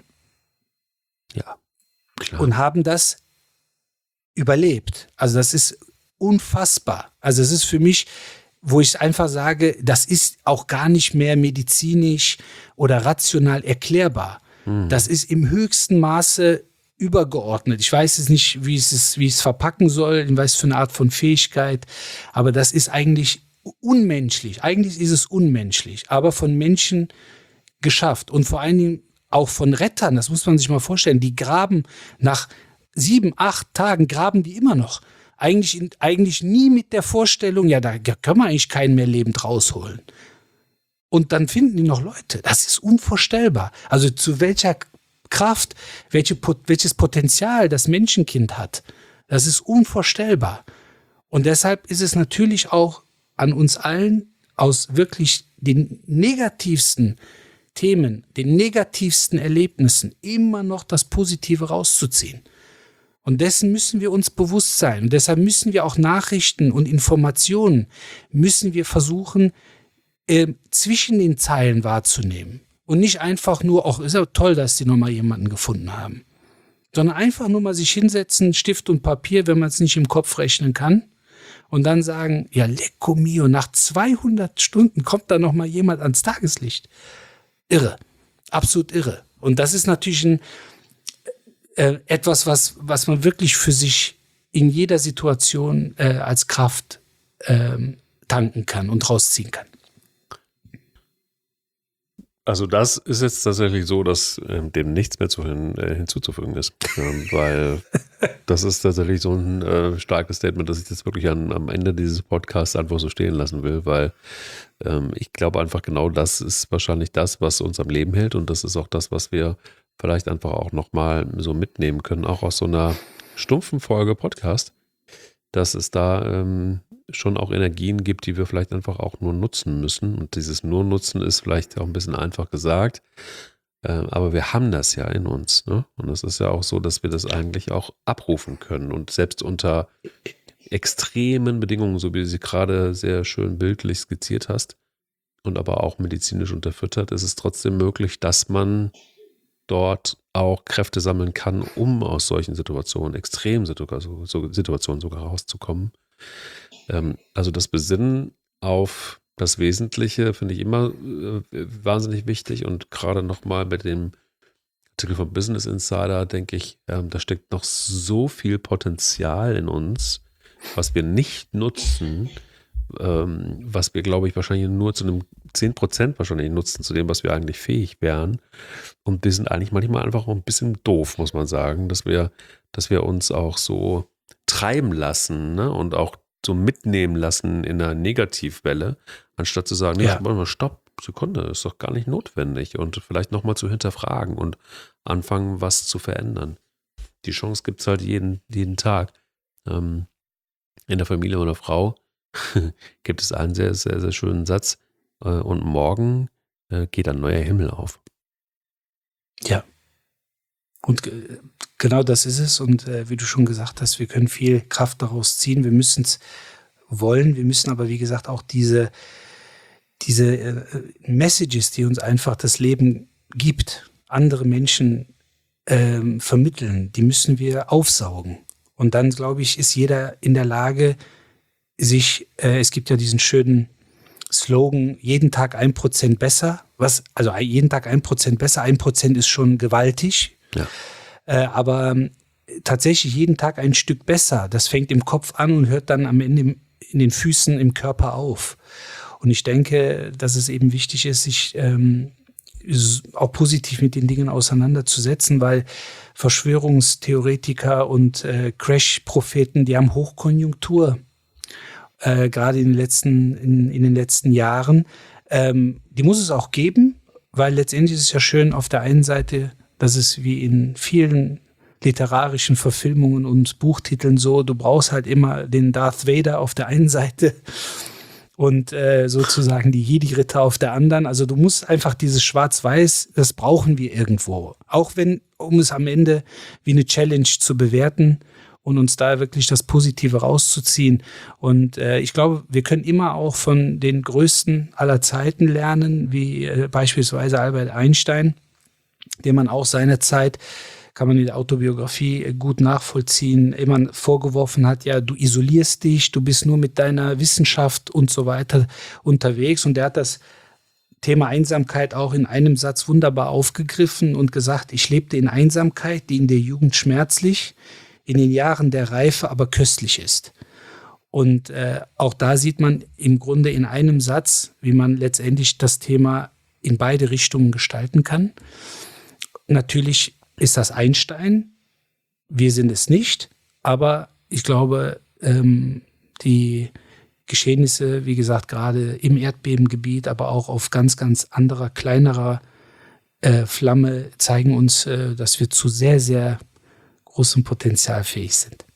Ja, klar. Und haben das überlebt. Also das ist unfassbar. Also es ist für mich, wo ich einfach sage, das ist auch gar nicht mehr medizinisch oder rational erklärbar. Hm. Das ist im höchsten Maße übergeordnet. Ich weiß es nicht, wie es ist, wie ich es verpacken soll, in was für eine Art von Fähigkeit, aber das ist eigentlich unmenschlich. Eigentlich ist es unmenschlich, aber von Menschen geschafft und vor allen Dingen auch von Rettern, das muss man sich mal vorstellen, die graben nach sieben, acht Tagen, graben die immer noch. Eigentlich, eigentlich nie mit der Vorstellung, ja, da können wir eigentlich keinen mehr lebend rausholen. Und dann finden die noch Leute. Das ist unvorstellbar. Also zu welcher Kraft, welche, welches Potenzial das Menschenkind hat, das ist unvorstellbar. Und deshalb ist es natürlich auch an uns allen, aus wirklich den negativsten Themen, den negativsten Erlebnissen immer noch das Positive rauszuziehen. Und dessen müssen wir uns bewusst sein. Und deshalb müssen wir auch Nachrichten und Informationen, müssen wir versuchen, äh, zwischen den Zeilen wahrzunehmen. Und nicht einfach nur, ach, ist ja toll, dass die nochmal jemanden gefunden haben. Sondern einfach nur mal sich hinsetzen, Stift und Papier, wenn man es nicht im Kopf rechnen kann. Und dann sagen, ja, lecco mio, nach zweihundert Stunden kommt da nochmal jemand ans Tageslicht. Irre. Absolut irre. Und das ist natürlich ein Äh, etwas, was, was man wirklich für sich in jeder Situation äh, als Kraft ähm, tanken kann und rausziehen kann. Also das ist jetzt tatsächlich so, dass ähm, dem nichts mehr zu hin, äh, hinzuzufügen ist, ähm, weil das ist tatsächlich so ein äh, starkes Statement, dass ich das wirklich an, am Ende dieses Podcasts einfach so stehen lassen will, weil ähm, ich glaube einfach genau das ist wahrscheinlich das, was uns am Leben hält und das ist auch das, was wir vielleicht einfach auch nochmal so mitnehmen können, auch aus so einer stumpfen Folge Podcast, dass es da ähm, schon auch Energien gibt, die wir vielleicht einfach auch nur nutzen müssen. Und dieses nur nutzen ist vielleicht auch ein bisschen einfach gesagt, äh, aber wir haben das ja in uns. Ne? Und es ist ja auch so, dass wir das eigentlich auch abrufen können. Und selbst unter extremen Bedingungen, so wie du sie gerade sehr schön bildlich skizziert hast und aber auch medizinisch unterfüttert, ist es trotzdem möglich, dass man dort auch Kräfte sammeln kann, um aus solchen Situationen, extremen Situationen sogar rauszukommen. Ähm, also das Besinnen auf das Wesentliche finde ich immer äh, wahnsinnig wichtig und gerade nochmal mit dem Artikel vom Business Insider denke ich, ähm, da steckt noch so viel Potenzial in uns, was wir nicht nutzen, ähm, was wir, glaube ich, wahrscheinlich nur zu einem zehn Prozent wahrscheinlich nutzen, zu dem, was wir eigentlich fähig wären. Und wir sind eigentlich manchmal einfach auch ein bisschen doof, muss man sagen, dass wir, dass wir uns auch so treiben lassen, ne? Und auch so mitnehmen lassen in einer Negativwelle, anstatt zu sagen, nee, ja. mal, stopp, Sekunde, ist doch gar nicht notwendig und vielleicht nochmal zu hinterfragen und anfangen, was zu verändern. Die Chance gibt es halt jeden, jeden Tag. Ähm, in der Familie meiner Frau gibt es einen sehr, sehr, sehr schönen Satz, äh, und morgen äh, geht ein neuer Himmel auf. Ja. Und ge- genau das ist es. Und äh, wie du schon gesagt hast, wir können viel Kraft daraus ziehen. Wir müssen es wollen. Wir müssen aber, wie gesagt, auch diese, diese äh, Messages, die uns einfach das Leben gibt, andere Menschen äh, vermitteln, die müssen wir aufsaugen. Und dann, glaube ich, ist jeder in der Lage, sich, äh, es gibt ja diesen schönen Slogan, jeden Tag ein Prozent besser. Was, also jeden Tag ein Prozent besser, ein Prozent ist schon gewaltig. Ja. Äh, aber ähm, tatsächlich jeden Tag ein Stück besser. Das fängt im Kopf an und hört dann am Ende im, in den Füßen, im Körper auf. Und ich denke, dass es eben wichtig ist, sich ähm, auch positiv mit den Dingen auseinanderzusetzen, weil Verschwörungstheoretiker und äh, Crash-Propheten, die haben Hochkonjunktur. Äh, gerade in den letzten, in, in den letzten Jahren. Ähm, die muss es auch geben, weil letztendlich ist es ja schön auf der einen Seite, dass es wie in vielen literarischen Verfilmungen und Buchtiteln so, du brauchst halt immer den Darth Vader auf der einen Seite und äh, sozusagen die Jedi-Ritter auf der anderen. Also du musst einfach dieses Schwarz-Weiß, das brauchen wir irgendwo. Auch wenn, um es am Ende wie eine Challenge zu bewerten und uns da wirklich das Positive rauszuziehen. Und äh, ich glaube, wir können immer auch von den Größten aller Zeiten lernen, wie äh, beispielsweise Albert Einstein, den man auch seinerzeit, kann man in der Autobiografie gut nachvollziehen, immer vorgeworfen hat, ja, du isolierst dich, du bist nur mit deiner Wissenschaft und so weiter unterwegs. Und der hat das Thema Einsamkeit auch in einem Satz wunderbar aufgegriffen und gesagt, ich lebte in Einsamkeit, die in der Jugend schmerzlich, in den Jahren der Reife aber köstlich ist. Und äh, auch da sieht man im Grunde in einem Satz, wie man letztendlich das Thema in beide Richtungen gestalten kann. Natürlich ist das Einstein, wir sind es nicht, aber ich glaube, ähm, die Geschehnisse, wie gesagt, gerade im Erdbebengebiet, aber auch auf ganz, ganz anderer, kleinerer äh, Flamme zeigen uns, äh, dass wir zu sehr, sehr großem Potenzial fähig sind.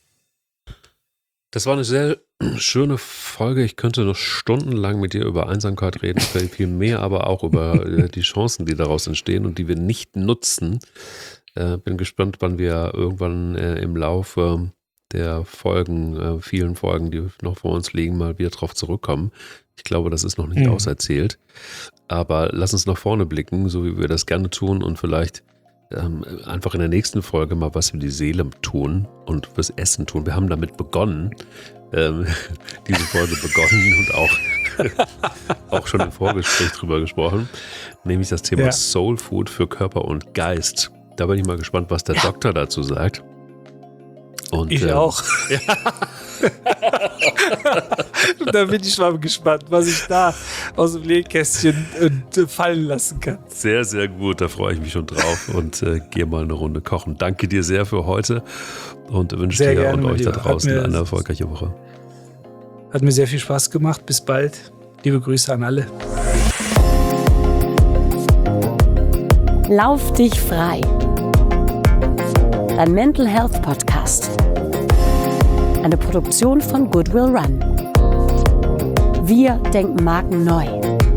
Das war eine sehr schöne Folge. Ich könnte noch stundenlang mit dir über Einsamkeit reden, viel mehr, aber auch über die Chancen, die daraus entstehen und die wir nicht nutzen. Äh, bin gespannt, wann wir irgendwann äh, im Laufe der Folgen, äh, vielen Folgen, die noch vor uns liegen, mal wieder drauf zurückkommen. Ich glaube, das ist noch nicht mhm. auserzählt. Aber lass uns nach vorne blicken, so wie wir das gerne tun und vielleicht ähm, einfach in der nächsten Folge mal was für die Seele tun und fürs Essen tun. Wir haben damit begonnen, ähm, diese Folge begonnen und auch, auch schon im Vorgespräch drüber gesprochen, nämlich das Thema ja. Soul Food für Körper und Geist. Da bin ich mal gespannt, was der ja. Doktor dazu sagt. Und, ich ähm, auch. Ja. Da bin ich mal gespannt, was ich da aus dem Nähkästchen äh, fallen lassen kann. Sehr, sehr gut. Da freue ich mich schon drauf und äh, gehe mal eine Runde kochen. Danke dir sehr für heute und wünsche sehr dir gerne, und euch da draußen mir, eine erfolgreiche Woche. Hat mir sehr viel Spaß gemacht. Bis bald. Liebe Grüße an alle. Lauf dich frei. Dein Mental Health Podcast. Eine Produktion von Goodwill Run. Wir denken Marken neu.